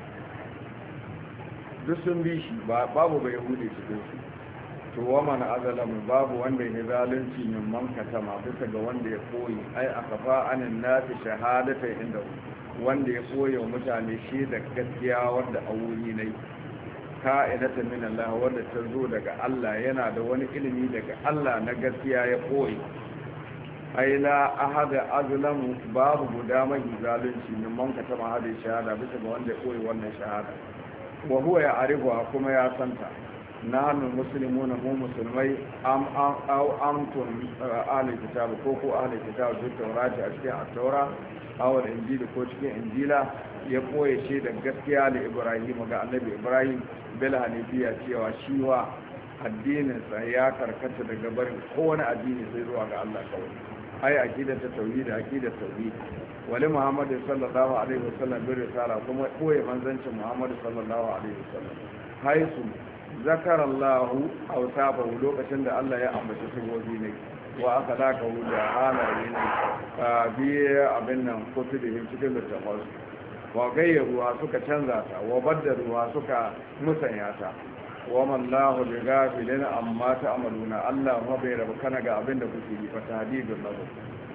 S1: duk sun bi shi babu ba yahudi cikin su to wa man azalamu babu wanda ya zalunci min man katama bisa ga wanda ya koyi ai akafa anin nasi shahadata inda wanda ya koyi wa mutane shi da gaskiya wanda a wuri ne ka'idata min Allah wanda ta zo daga Allah yana da wani ilimi daga Allah na gaskiya ya koyi ai la ahada azlamu babu guda mai zalunci min man katama hada shahada bisa ga wanda ya koyi wannan shahada wa huwa ya arifuwa kuma ya santa nahnu muslimuna mu musulmai am am aw amtum ahli kitab ko ko ahli kitab da taurati a cikin at-taura aw al-injil ko cikin injila ya koye ce da gaskiya da Ibrahim ga annabi Ibrahim bil hanifiya cewa shi wa addinin sa ya karkata daga barin kowane addini sai zuwa ga Allah kawai ai aqidar ta tauhid aqidar tauhid wali Muhammad sallallahu alaihi wasallam bin risala kuma koye manzancin Muhammad sallallahu alaihi wasallam haisu zakarallahu awsafahu lokacin da Allah ya ambaci sigobi ne wa aka daka da halaye ne a biye abin nan kotu da yin cikin littafin wa gayyaruwa suka canza ta wa baddaruwa suka musanya ta wa mallahu bi gafilin amma ta'maluna Allah ma bai rabu kana ga abin da kuke yi fa tahdidul lahu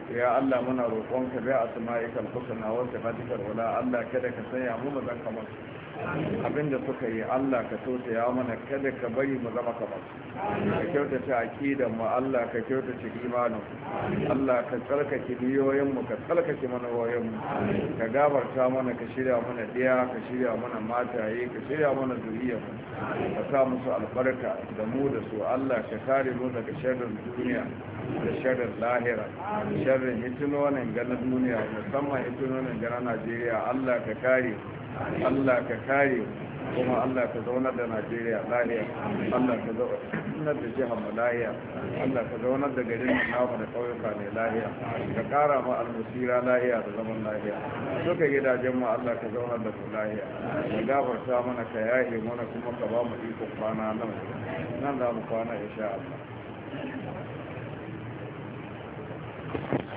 S1: ya Allah muna roƙonka bai asma'ikal husna wa sifatikal ula Allah kada ka sanya mu mu zan kamar abinda suka yi Allah ka tausaya mana kada ka bari mu zama kamar ka kyautata aqidar mu Allah ka kyautata imanin Allah ka tsarkake niyoyin mu ka tsarkake manoyin mu ka gafarta mana ka shirya mana diya ka shirya mana mataye ka shirya mana zuriyar mu ka sa musu albarka da mu da su Allah ka kare mu daga sharrin duniya da sharrin lahira sharrin hitinonin ganin duniya musamman hitinonin ganin Najeriya Allah ka kare Allah ka kare kuma Allah ka zaunar da Najeriya lahiya Allah ka zaunar da jihar mu lahiya Allah ka zaunar da garin namu da kauyuka ne lahiya ka kara mu almusira lahiya da zaman lahiya duka gidajen mu Allah ka zaunar da su lahiya ka gafarta mana ka yaye mana kuma ka ba mu iko kwana nan nan za mu kwana insha Allah